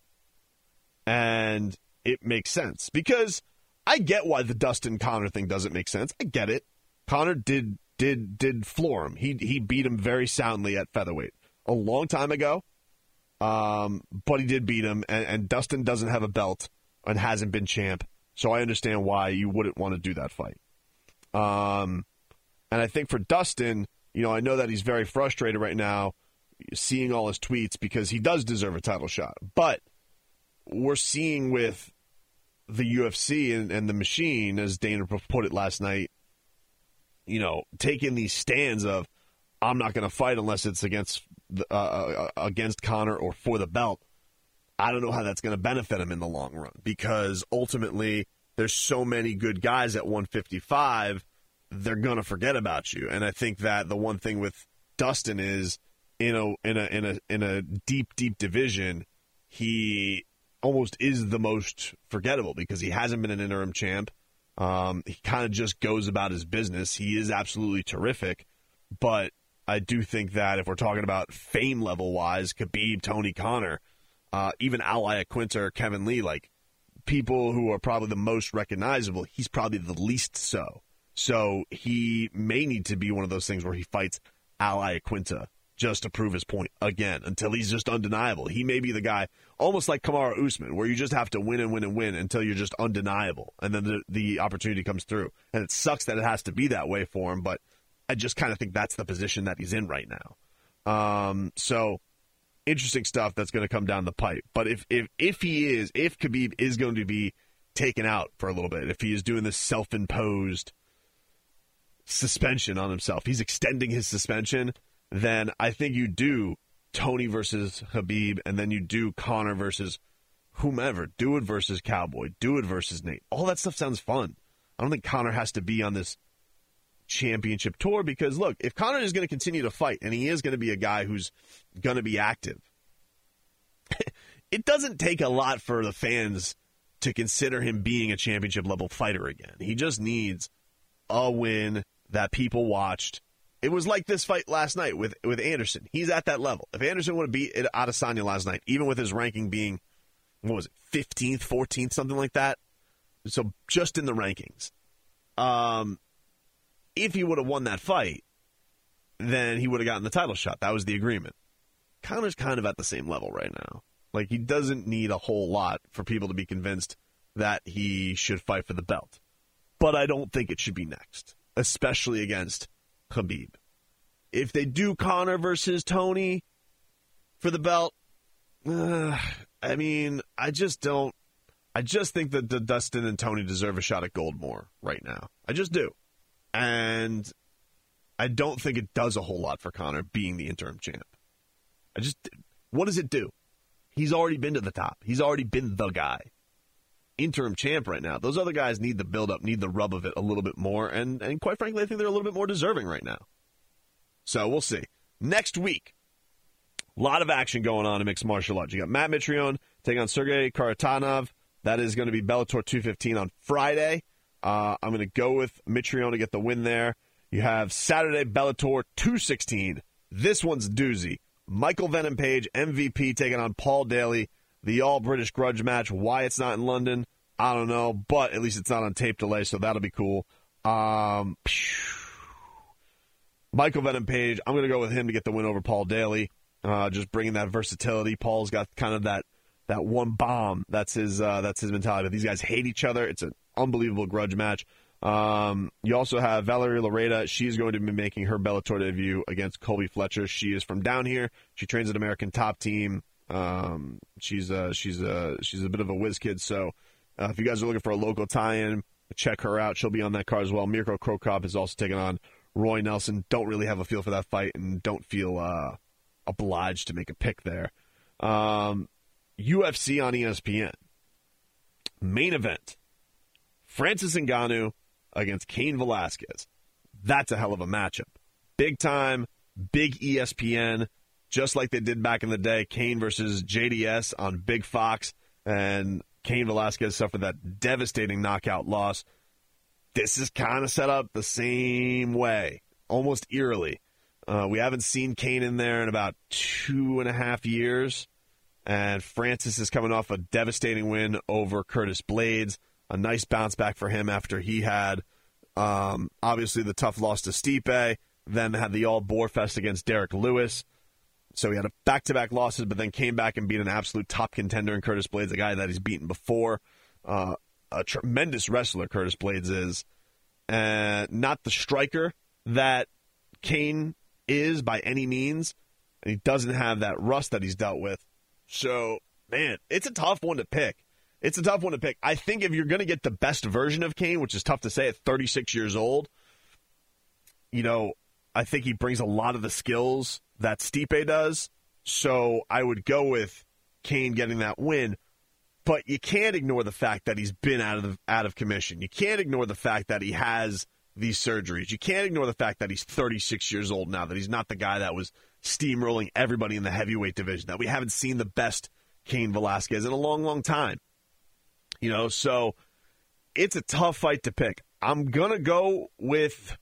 And it makes sense because I get why the Dustin Conor thing doesn't make sense. I get it. Conor did did did floor him. He he beat him very soundly at featherweight a long time ago. Um, but he did beat him, and, and Dustin doesn't have a belt and hasn't been champ. So I understand why you wouldn't want to do that fight. Um, and I think for Dustin, you know, I know that he's very frustrated right now seeing all his tweets because he does deserve a title shot. But we're seeing with the U F C and, and the machine, as Dana put it last night, you know, taking these stands of, I'm not going to fight unless it's against uh, uh, against Conor or for the belt. I don't know how that's going to benefit him in the long run because ultimately there's so many good guys at one fifty-five, they're going to forget about you. And I think that the one thing with Dustin is in a in a in a in a deep deep division, he almost is the most forgettable because he hasn't been an interim champ. Um, he kind of just goes about his business. He is absolutely terrific, but I do think that if we're talking about fame level-wise, Khabib, Tony, Conor, uh, even Al Iaquinta or Kevin Lee, like people who are probably the most recognizable, he's probably the least so. So he may need to be one of those things where he fights Al Iaquinta just to prove his point again until he's just undeniable. He may be the guy, almost like Kamaru Usman, where you just have to win and win and win until you're just undeniable, and then the, the opportunity comes through. And it sucks that it has to be that way for him, but I just kind of think that's the position that he's in right now. Um, so interesting stuff that's going to come down the pipe. But if, if if he is, if Khabib is going to be taken out for a little bit, if he is doing this self-imposed suspension on himself, he's extending his suspension, then I think you do Tony versus Khabib, and then you do Conor versus whomever. Do it versus Cowboy. Do it versus Nate. All that stuff sounds fun. I don't think Conor has to be on this championship tour because, look, if Conor is going to continue to fight, and he is going to be a guy who's going to be active, it doesn't take a lot for the fans to consider him being a championship-level fighter again. He just needs a win that people watched. It was like this fight last night with, with Anderson. He's at that level. If Anderson would have beat Adesanya last night, even with his ranking being, what was it, fifteenth, fourteenth, something like that, so just in the rankings, um, if he would have won that fight, then he would have gotten the title shot. That was the agreement. Conor's kind of at the same level right now. Like, he doesn't need a whole lot for people to be convinced that he should fight for the belt. But I don't think it should be next, especially against Khabib. If they do Conor versus Tony for the belt, uh, I mean, I just don't. I just think that the Dustin and Tony deserve a shot at gold more right now. I just do. And I don't think it does a whole lot for Conor being the interim champ. I just, what does it do? He's already been to the top. He's already been the guy. Interim champ right now. Those other guys need the build-up, need the rub of it a little bit more, and, and quite frankly, I think they're a little bit more deserving right now. So we'll see. Next week, a lot of action going on in mixed martial arts. You got Matt Mitrione taking on Sergey Kharitonov. That is going to be Bellator two fifteen on Friday. Uh, I'm going to go with Mitrione to get the win there. You have Saturday Bellator two sixteen. This one's doozy. Michael Venom Page, M V P, taking on Paul Daly. The all-British grudge match. Why it's not in London, I don't know, but at least it's not on tape delay, so that'll be cool. Um, Michael Venom Page, I'm going to go with him to get the win over Paul Daly. Uh, just bringing that versatility. Paul's got kind of that that one bomb. That's his uh, that's his mentality. But these guys hate each other. It's an unbelievable grudge match. Um, you also have Valerie Loretta. She's going to be making her Bellator debut against Colby Fletcher. She is from down here. She trains at American Top Team. Um, she's a, she's a, she's a bit of a whiz kid. So, uh, if you guys are looking for a local tie-in, check her out. She'll be on that card as well. Mirko Cro Cop is also taking on Roy Nelson. Don't really have a feel for that fight and don't feel, uh, obliged to make a pick there. Um, U F C on E S P N. Main event. Francis Ngannou against Cain Velasquez. That's a hell of a matchup. Big time, big E S P N, just like they did back in the day. Cain versus J D S on Big Fox, and Cain Velasquez suffered that devastating knockout loss. This is kind of set up the same way, almost eerily. Uh, we haven't seen Cain in there in about two and a half years, and Francis is coming off a devastating win over Curtis Blaydes. A nice bounce back for him after he had, um, obviously, the tough loss to Stipe, then had the all-Boar Fest against Derek Lewis. So he had a back-to-back losses, but then came back and beat an absolute top contender in Curtis Blaydes, a guy that he's beaten before. Uh, a tremendous wrestler, Curtis Blaydes is. And not the striker that Cain is by any means. And he doesn't have that rust that he's dealt with. So, man, it's a tough one to pick. It's a tough one to pick. I think if you're going to get the best version of Cain, which is tough to say at thirty-six years old, you know, I think he brings a lot of the skills that Stipe does. So I would go with Cain getting that win. But you can't ignore the fact that he's been out of the, out of commission. You can't ignore the fact that he has these surgeries. You can't ignore the fact that he's thirty-six years old now, that he's not the guy that was steamrolling everybody in the heavyweight division, that we haven't seen the best Cain Velasquez in a long, long time. You know, so it's a tough fight to pick. I'm going to go with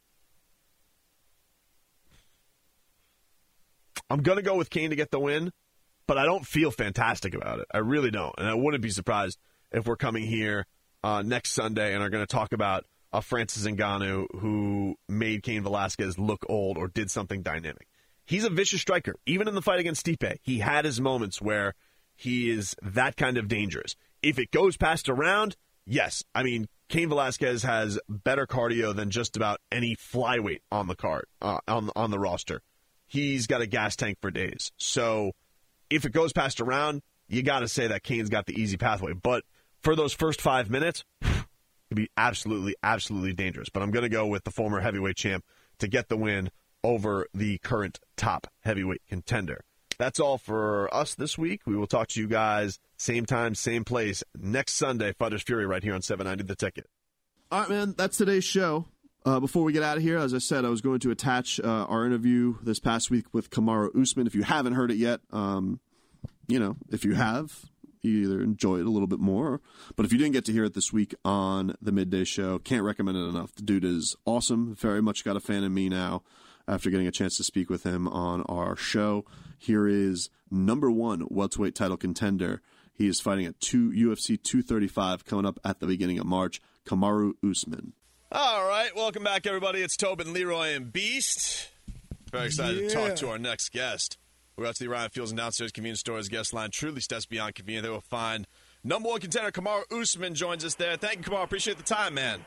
I'm going to go with Cain to get the win, but I don't feel fantastic about it. I really don't. And I wouldn't be surprised if we're coming here uh, next Sunday and are going to talk about uh, Francis Ngannou, who made Cain Velasquez look old or did something dynamic. He's a vicious striker. Even in the fight against Stipe, he had his moments where he is that kind of dangerous. If it goes past a round, yes. I mean, Cain Velasquez has better cardio than just about any flyweight on the card, uh, on, on the roster. He's got a gas tank for days. So if it goes past a round, you got to say that Cain's got the easy pathway. But for those first five minutes, it'd be absolutely, absolutely dangerous. But I'm going to go with the former heavyweight champ to get the win over the current top heavyweight contender. That's all for us this week. We will talk to you guys same time, same place next Sunday. Fighters Fury right here on seven ninety The Ticket. All right, man. That's today's show. Uh, before we get out of here, as I said, I was going to attach uh, our interview this past week with Kamaru Usman. If you haven't heard it yet, um, you know, if you have, you either enjoy it a little bit more. But if you didn't get to hear it this week on the Midday Show, can't recommend it enough. The dude is awesome. Very much got a fan in me now after getting a chance to speak with him on our show. Here is number one welterweight title contender. He is fighting at two, U F C two thirty-five coming up at the beginning of March, Kamaru Usman. All right, welcome back, everybody. It's Tobin, Leroy, and Beast. Very excited yeah. to talk to our next guest. We're out to the Ryan Fields and Downstairs Convenience Stores guest line. Truly steps beyond convenient. They will find number one contender Kamaru Usman joins us there. Thank you, Kamaru. Appreciate the time, man.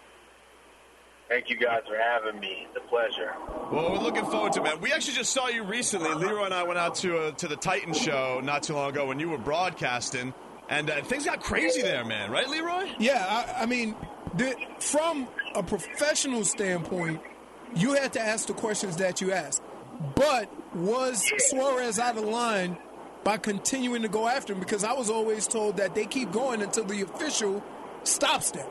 Thank you guys for having me. It's a pleasure. Well, we're looking forward to it, man. We actually just saw you recently. Leroy and I went out to uh, to the Titan show not too long ago when you were broadcasting, and uh, things got crazy there, man. Right, Leroy? Yeah, I, I mean, the, from a professional standpoint, you had to ask the questions that you asked. But was Suarez out of line by continuing to go after him? Because I was always told that they keep going until the official stops them.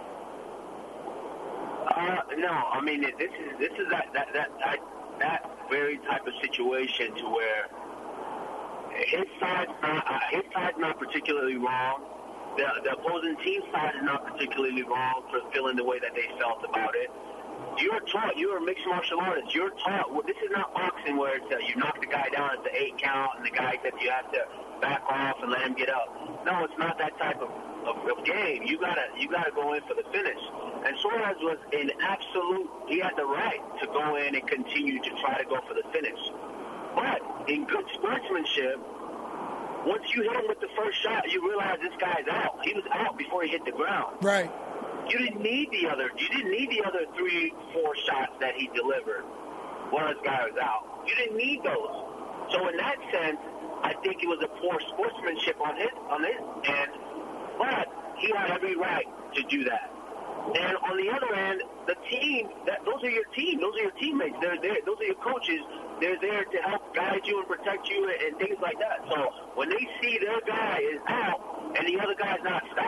Uh, no, I mean this is this is that that that that, that very type of situation to where his side's not uh, his side's not particularly wrong. The, the opposing team side is not particularly wrong for feeling the way that they felt about it. You're taught, you're a mixed martial artist. You're taught. Well, this is not boxing where it's, uh, you knock the guy down at the eight count and the guy says you have to back off and let him get up. No, it's not that type of, of, of game. You gotta you gotta go in for the finish. And Suarez was in absolute. He had the right to go in and continue to try to go for the finish. But in good sportsmanship, once you hit him with the first shot, you realize this guy's out. He was out before he hit the ground. Right. You didn't need the other. You didn't need the other three, four shots that he delivered while this guy was out. You didn't need those. So in that sense, I think it was a poor sportsmanship on his on his end. But he had every right to do that. And on the other end, the team, that those are your team. Those are your teammates. They're there. Those are your coaches. They're there to help guide you and protect you and, and things like that. So when they see their guy is out and the other guy's not stopping, he's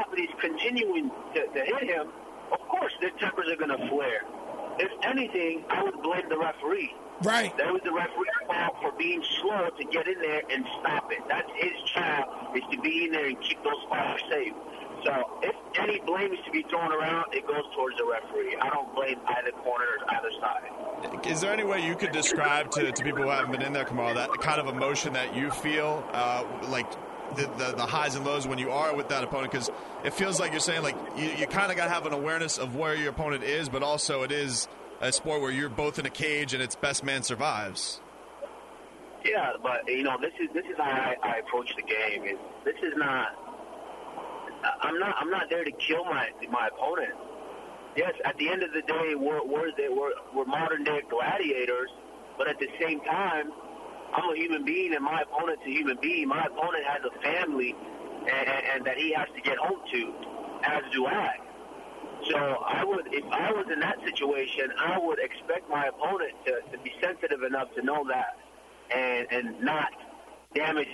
continuing to, to hit him, of course their tempers are going to flare. If anything, I would blame the referee. Right. That was the referee's fault for being slow to get in there and stop it. That's his job, is to be in there and keep those fighters safe. So if any blame is to be thrown around, it goes towards the referee. I don't blame either corner or either side. Is there any way you could describe to, to people who haven't been in there, Kamaru, that kind of emotion that you feel, uh, like the, the the highs and lows when you are with that opponent? Because it feels like you're saying, like, you, you kind of got to have an awareness of where your opponent is, but also it is a sport where you're both in a cage and it's best man survives. Yeah, but, you know, this is this is how I, I approach the game. Is this is not I'm not I'm not there to kill my my opponent. Yes, at the end of the day, we're we're we're, we're modern day gladiators, but at the same time, I'm a human being, and my opponent's a human being. My opponent has a family, and, and that he has to get home to, as do I. So I would, if I was in that situation, I would expect my opponent to, to be sensitive enough to know that, and and not damage.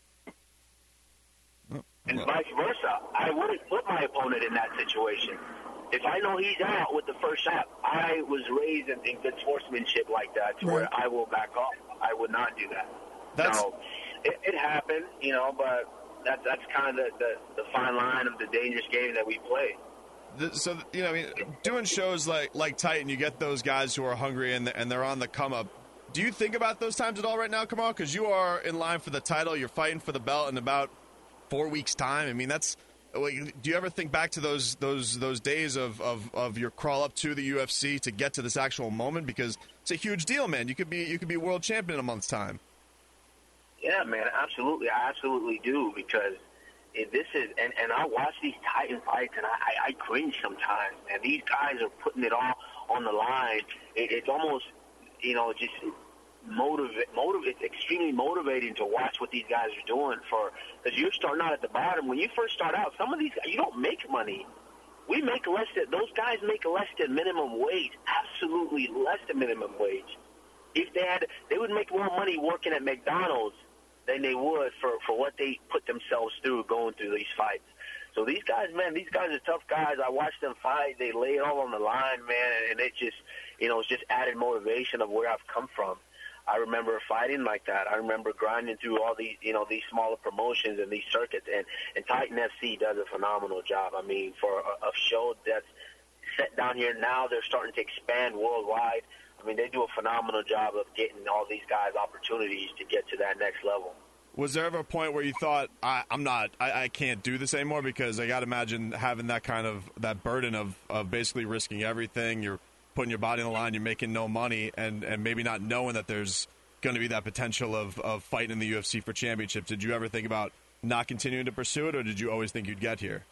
And vice versa. I wouldn't put my opponent in that situation. If I know he's out with the first shot, I was raised in, in good sportsmanship like that, to right. where I will back off. I would not do that. That's... So it, it happened, you know, but that, that's kind of the, the, the fine line of the dangerous game that we play. The, so, you know, I mean, doing shows like like Titan, you get those guys who are hungry and, and they're on the come up. Do you think about those times at all right now, Kamaru? Because you are in line for the title. You're fighting for the belt in about four weeks' time. I mean, that's. Do you ever think back to those those those days of, of, of your crawl up to the U F C to get to this actual moment? Because it's a huge deal, man. You could be you could be world champion in a month's time. Yeah, man, absolutely. I absolutely do, because if this is and, and I watch these Titan fights and I, I cringe sometimes, man. These guys are putting it all on the line. It, it's almost, you know, just motivate, motivate. It's extremely motivating to watch what these guys are doing, for because you're starting out at the bottom. When you first start out, some of these guys, you don't make money. We make less than those guys make less than minimum wage. Absolutely less than minimum wage. If they had, they would make more money working at McDonald's than they would for for what they put themselves through going through these fights. So these guys, man, these guys are tough guys. I watch them fight. They lay it all on the line, man, and it just, you know, it's just added motivation of where I've come from. I remember fighting like that. I remember grinding through all these, you know, these smaller promotions and these circuits, and, and Titan F C does a phenomenal job. I mean, for a, a show that's set down here now, they're starting to expand worldwide. I mean, they do a phenomenal job of getting all these guys opportunities to get to that next level. Was there ever a point where you thought, I, I'm not, I, I can't do this anymore? Because I got to imagine having that kind of, that burden of, of basically risking everything. You're putting your body on the line, you're making no money, and, and maybe not knowing that there's going to be that potential of, of fighting in the U F C for championships. Did you ever think about not continuing to pursue it, or did you always think you'd get here?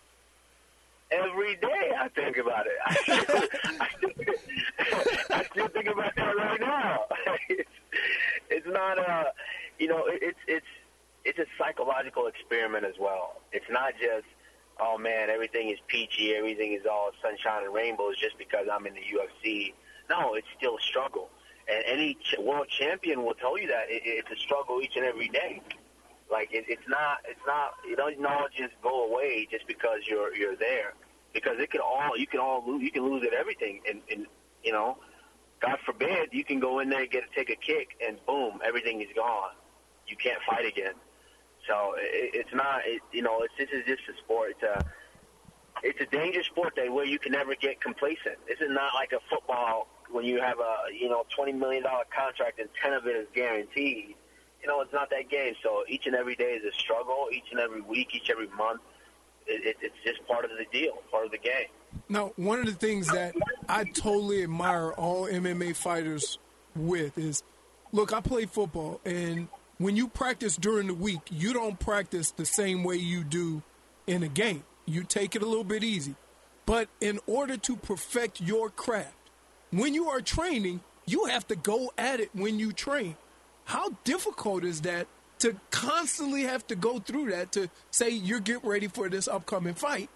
Every day I think about it. I still, I still, I still think about that right now. It's, it's not a, you know, it, it's it's it's a psychological experiment as well. It's not just, oh man, everything is peachy, everything is all sunshine and rainbows just because I'm in the U F C. No, it's still a struggle, and any ch- world champion will tell you that it, it's a struggle each and every day. Like it, it's not, it's not. You don't all just go away just because you're you're there, because it can all you can all lose, you can lose at everything, and, and you know, God forbid you can go in there and get take a kick and boom, everything is gone. You can't fight again. So it, it's not, it, you know, it's this is just a sport. It's a it's a dangerous sport that where you can never get complacent. This is not like a football when you have a you know twenty million dollar contract and ten of it is guaranteed. You know, it's not that game. So each and every day is a struggle. Each and every week, each every month, it, it, it's just part of the deal, part of the game. Now, one of the things that I totally admire all M M A fighters with is, look, I play football, and when you practice during the week, you don't practice the same way you do in a game. You take it a little bit easy. But in order to perfect your craft, when you are training, you have to go at it when you train. How difficult is that to constantly have to go through that to say you're getting ready for this upcoming fight?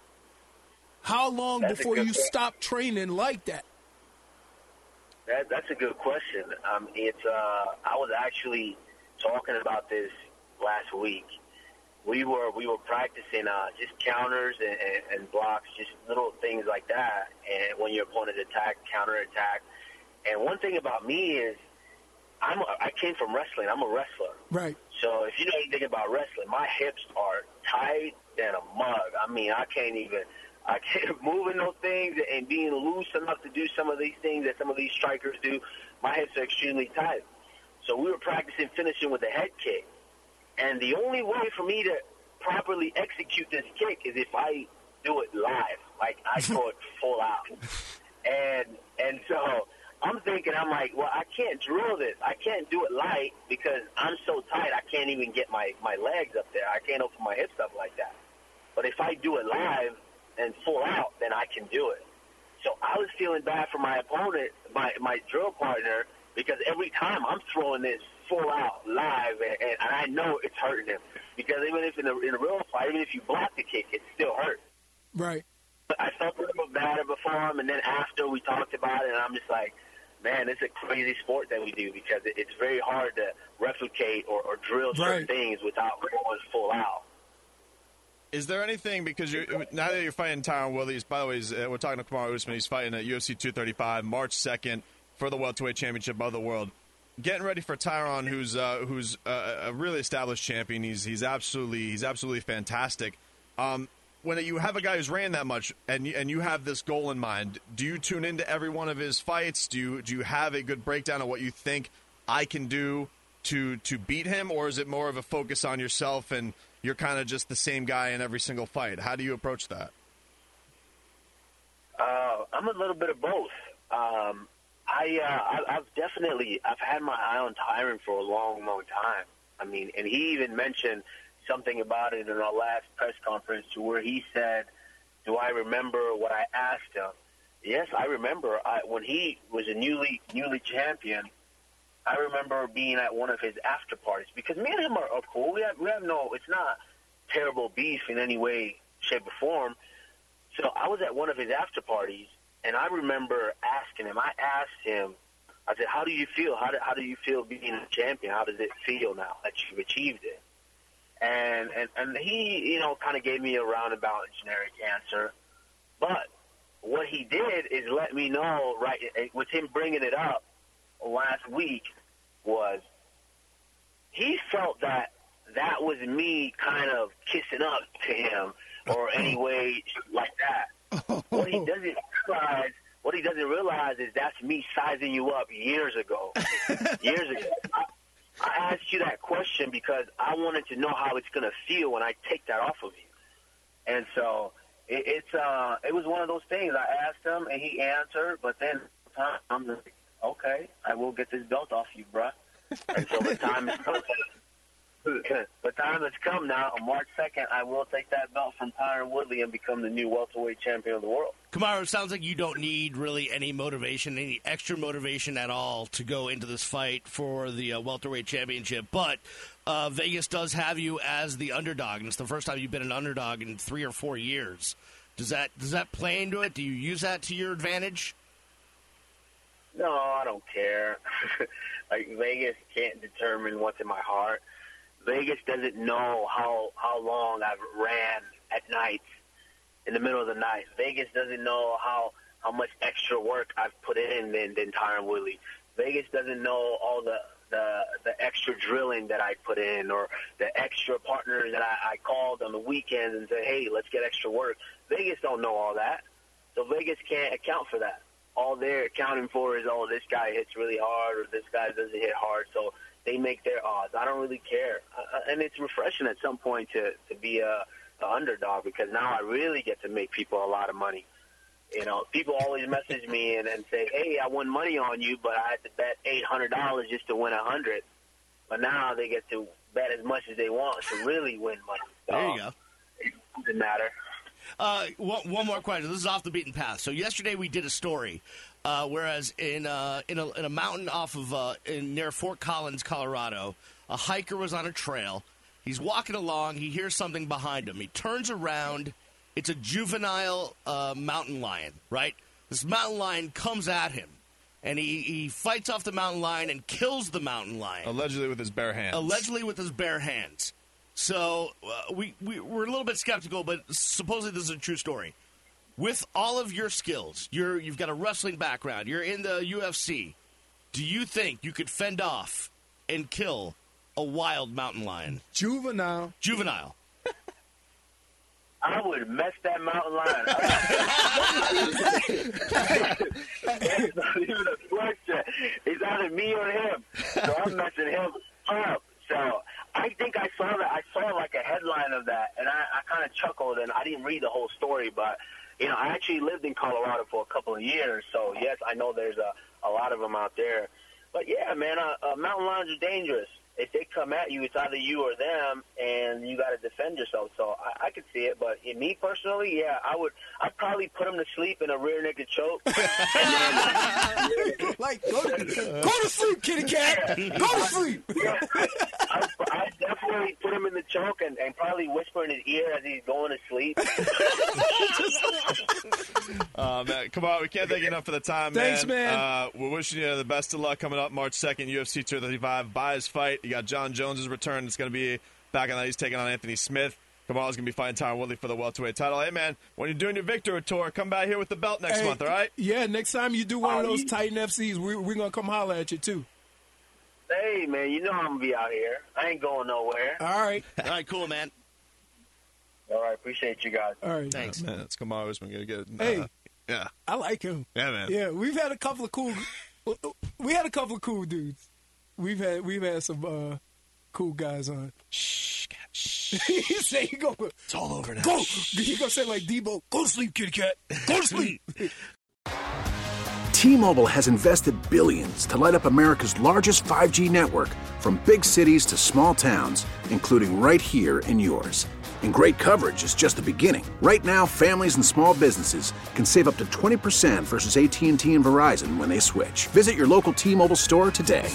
How long that's before you question. stop training like that? that? That's a good question. Um, it's uh, I was actually talking about this last week, we were we were practicing uh, just counters and, and, and blocks, just little things like that. And when your opponent attack, counter attack. And one thing about me is I'm a, I came from wrestling. I'm a wrestler. Right. So if you know anything about wrestling, my hips are tight than a mug. I mean, I can't even I can't moving those things and being loose enough to do some of these things that some of these strikers do. My hips are extremely tight. So we were practicing finishing with a head kick. And the only way for me to properly execute this kick is if I do it live, like I throw it full out. And and so I'm thinking, I'm like, well, I can't drill this. I can't do it light because I'm so tight I can't even get my, my legs up there. I can't open my hips up like that. But if I do it live and full out, then I can do it. So I was feeling bad for my opponent, my, my drill partner, because every time I'm throwing this full out live, and, and I know it's hurting him. Because even if in a, in a real fight, even if you block the kick, it still hurts. Right. I felt a little bad before him, and then after we talked about it, and I'm just like, man, it's a crazy sport that we do because it, it's very hard to replicate or, or drill certain Right. things without going full out. Is there anything, because you're, now that you're fighting Tyron Woodley, by the way, he's, uh, we're talking to Kamaru Usman, he's fighting at U F C two thirty-five, March second, for the welterweight championship of the world. Getting ready for Tyron, who's uh, who's uh, a really established champion. He's he's absolutely he's absolutely fantastic. Um, when you have a guy who's ran that much and you, and you have this goal in mind, do you tune into every one of his fights? Do you do you have a good breakdown of what you think I can do to to beat him, or is it more of a focus on yourself and you're kind of just the same guy in every single fight? How do you approach that? Uh, I'm a little bit of both. Um, I, uh, I I've definitely I've had my eye on Tyron for a long, long time. I mean, and he even mentioned something about it in our last press conference, to where he said, "Do I remember what I asked him?" Yes, I remember. I, when he was a newly newly champion, I remember being at one of his after parties, because me and him are, are cool. We have we have no, it's not terrible beef in any way, shape, or form. So I was at one of his after parties, and I remember asking him. I asked him, I said, "How do you feel? How do how do you feel being a champion? How does it feel now that you've achieved it?" And and and he, you know, kind of gave me a roundabout generic answer, but what he did is let me know, right, with him bringing it up last week, was he felt that that was me kind of kissing up to him, or any way like that. What he doesn't realize, what he doesn't realize is that's me sizing you up years ago. years ago. I, I asked you that question because I wanted to know how it's going to feel when I take that off of you. And so it, it's uh, it was one of those things. I asked him, and he answered, but then I'm just like, okay, I will get this belt off you, bruh. And so the time has come. The time has come now. On March second, I will take that belt from Tyron Woodley and become the new welterweight champion of the world. Kamaru, it sounds like you don't need really any motivation, any extra motivation at all to go into this fight for the uh, welterweight championship. But uh, Vegas does have you as the underdog, and it's the first time you've been an underdog in three or four years. Does that does that play into it? Do you use that to your advantage? No, I don't care. Like, Vegas can't determine what's in my heart. Vegas doesn't know how, how long I've ran at nights, in the middle of the night. Vegas doesn't know how, how much extra work I've put in than, than Tyron Woodley. Vegas doesn't know all the, the, the extra drilling that I put in, or the extra partners that I, I called on the weekends and said, hey, let's get extra work. Vegas don't know all that. So Vegas can't account for that. All they're accounting for is, oh, this guy hits really hard, or this guy doesn't hit hard. So they make their odds. I don't really care. Uh, and it's refreshing at some point to, to be a, a underdog, because now I really get to make people a lot of money. You know, people always message me and, and say, hey, I won money on you, but I had to bet eight hundred dollars just to win one hundred dollars. But now they get to bet as much as they want to really win money. So there you go. It doesn't matter. Uh, one, one more question. This is off the beaten path. So yesterday we did a story, uh, whereas in uh, in, a, in a mountain off of uh, in near Fort Collins, Colorado, a hiker was on a trail. He's walking along. He hears something behind him. He turns around. It's a juvenile uh, mountain lion. Right. This mountain lion comes at him, and he, he fights off the mountain lion and kills the mountain lion. Allegedly with his bare hands. Allegedly with his bare hands. So uh, we, we, we're a little bit skeptical, but supposedly this is a true story. With all of your skills, you're, you've got a wrestling background, you're in the U F C, do you think you could fend off and kill a wild mountain lion? Juvenile. Juvenile. I would mess that mountain lion up. That's not even a question. It's either me or him. So I'm messing him up. So I think I saw that. I saw like a headline of that, and I, I kind of chuckled, and I didn't read the whole story. But, you know, I actually lived in Colorado for a couple of years. So, yes, I know there's a, a lot of them out there. But, yeah, man, uh, uh, mountain lions are dangerous. If they come at you, it's either you or them, and you got to defend yourself. So I, I could see it, but in me personally, yeah, I would. I'd probably put him to sleep in a rear naked choke. And then, like, go to, go to sleep, kitty cat. Go to sleep. Yeah, I, I definitely put him in the choke and, and probably whisper in his ear as he's going to sleep. uh, man, come on, we can't thank you enough for the time, man. Thanks, man. Uh, we're wishing you the best of luck coming up March second, U F C two thirty-five. Buy his fight. You got John Jones' return. It's going to be back on that. He's taking on Anthony Smith. Kamara's going to be fighting Tyron Woodley for the welterweight title. Hey, man, when you're doing your Victor Tour, come back here with the belt next Hey, month, all right? Yeah, next time you do one of Oh, those you- Titan F Cs, we, we're going to come holler at you, too. Hey, man, you know I'm going to be out here. I ain't going nowhere. All right. All right, cool, man. All right, appreciate you guys. All right. Thanks. Man, it's Kamara's going to get uh, Hey. Yeah. I like him. Yeah, man. Yeah, we've had a couple of cool. We had a couple of cool dudes. We've had we've had some uh, cool guys on. Shh, cat, shh. He say he go. It's all over now. Go. He gonna say like Debo. Go to sleep, kitty cat. Go to sleep. T-Mobile has invested billions to light up America's largest five G network, from big cities to small towns, including right here in yours. And great coverage is just the beginning. Right now, families and small businesses can save up to twenty percent versus A T and T and Verizon when they switch. Visit your local T-Mobile store today.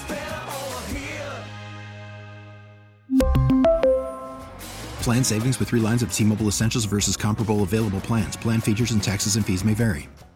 Plan savings with three lines of T-Mobile Essentials versus comparable available plans. Plan features and taxes and fees may vary.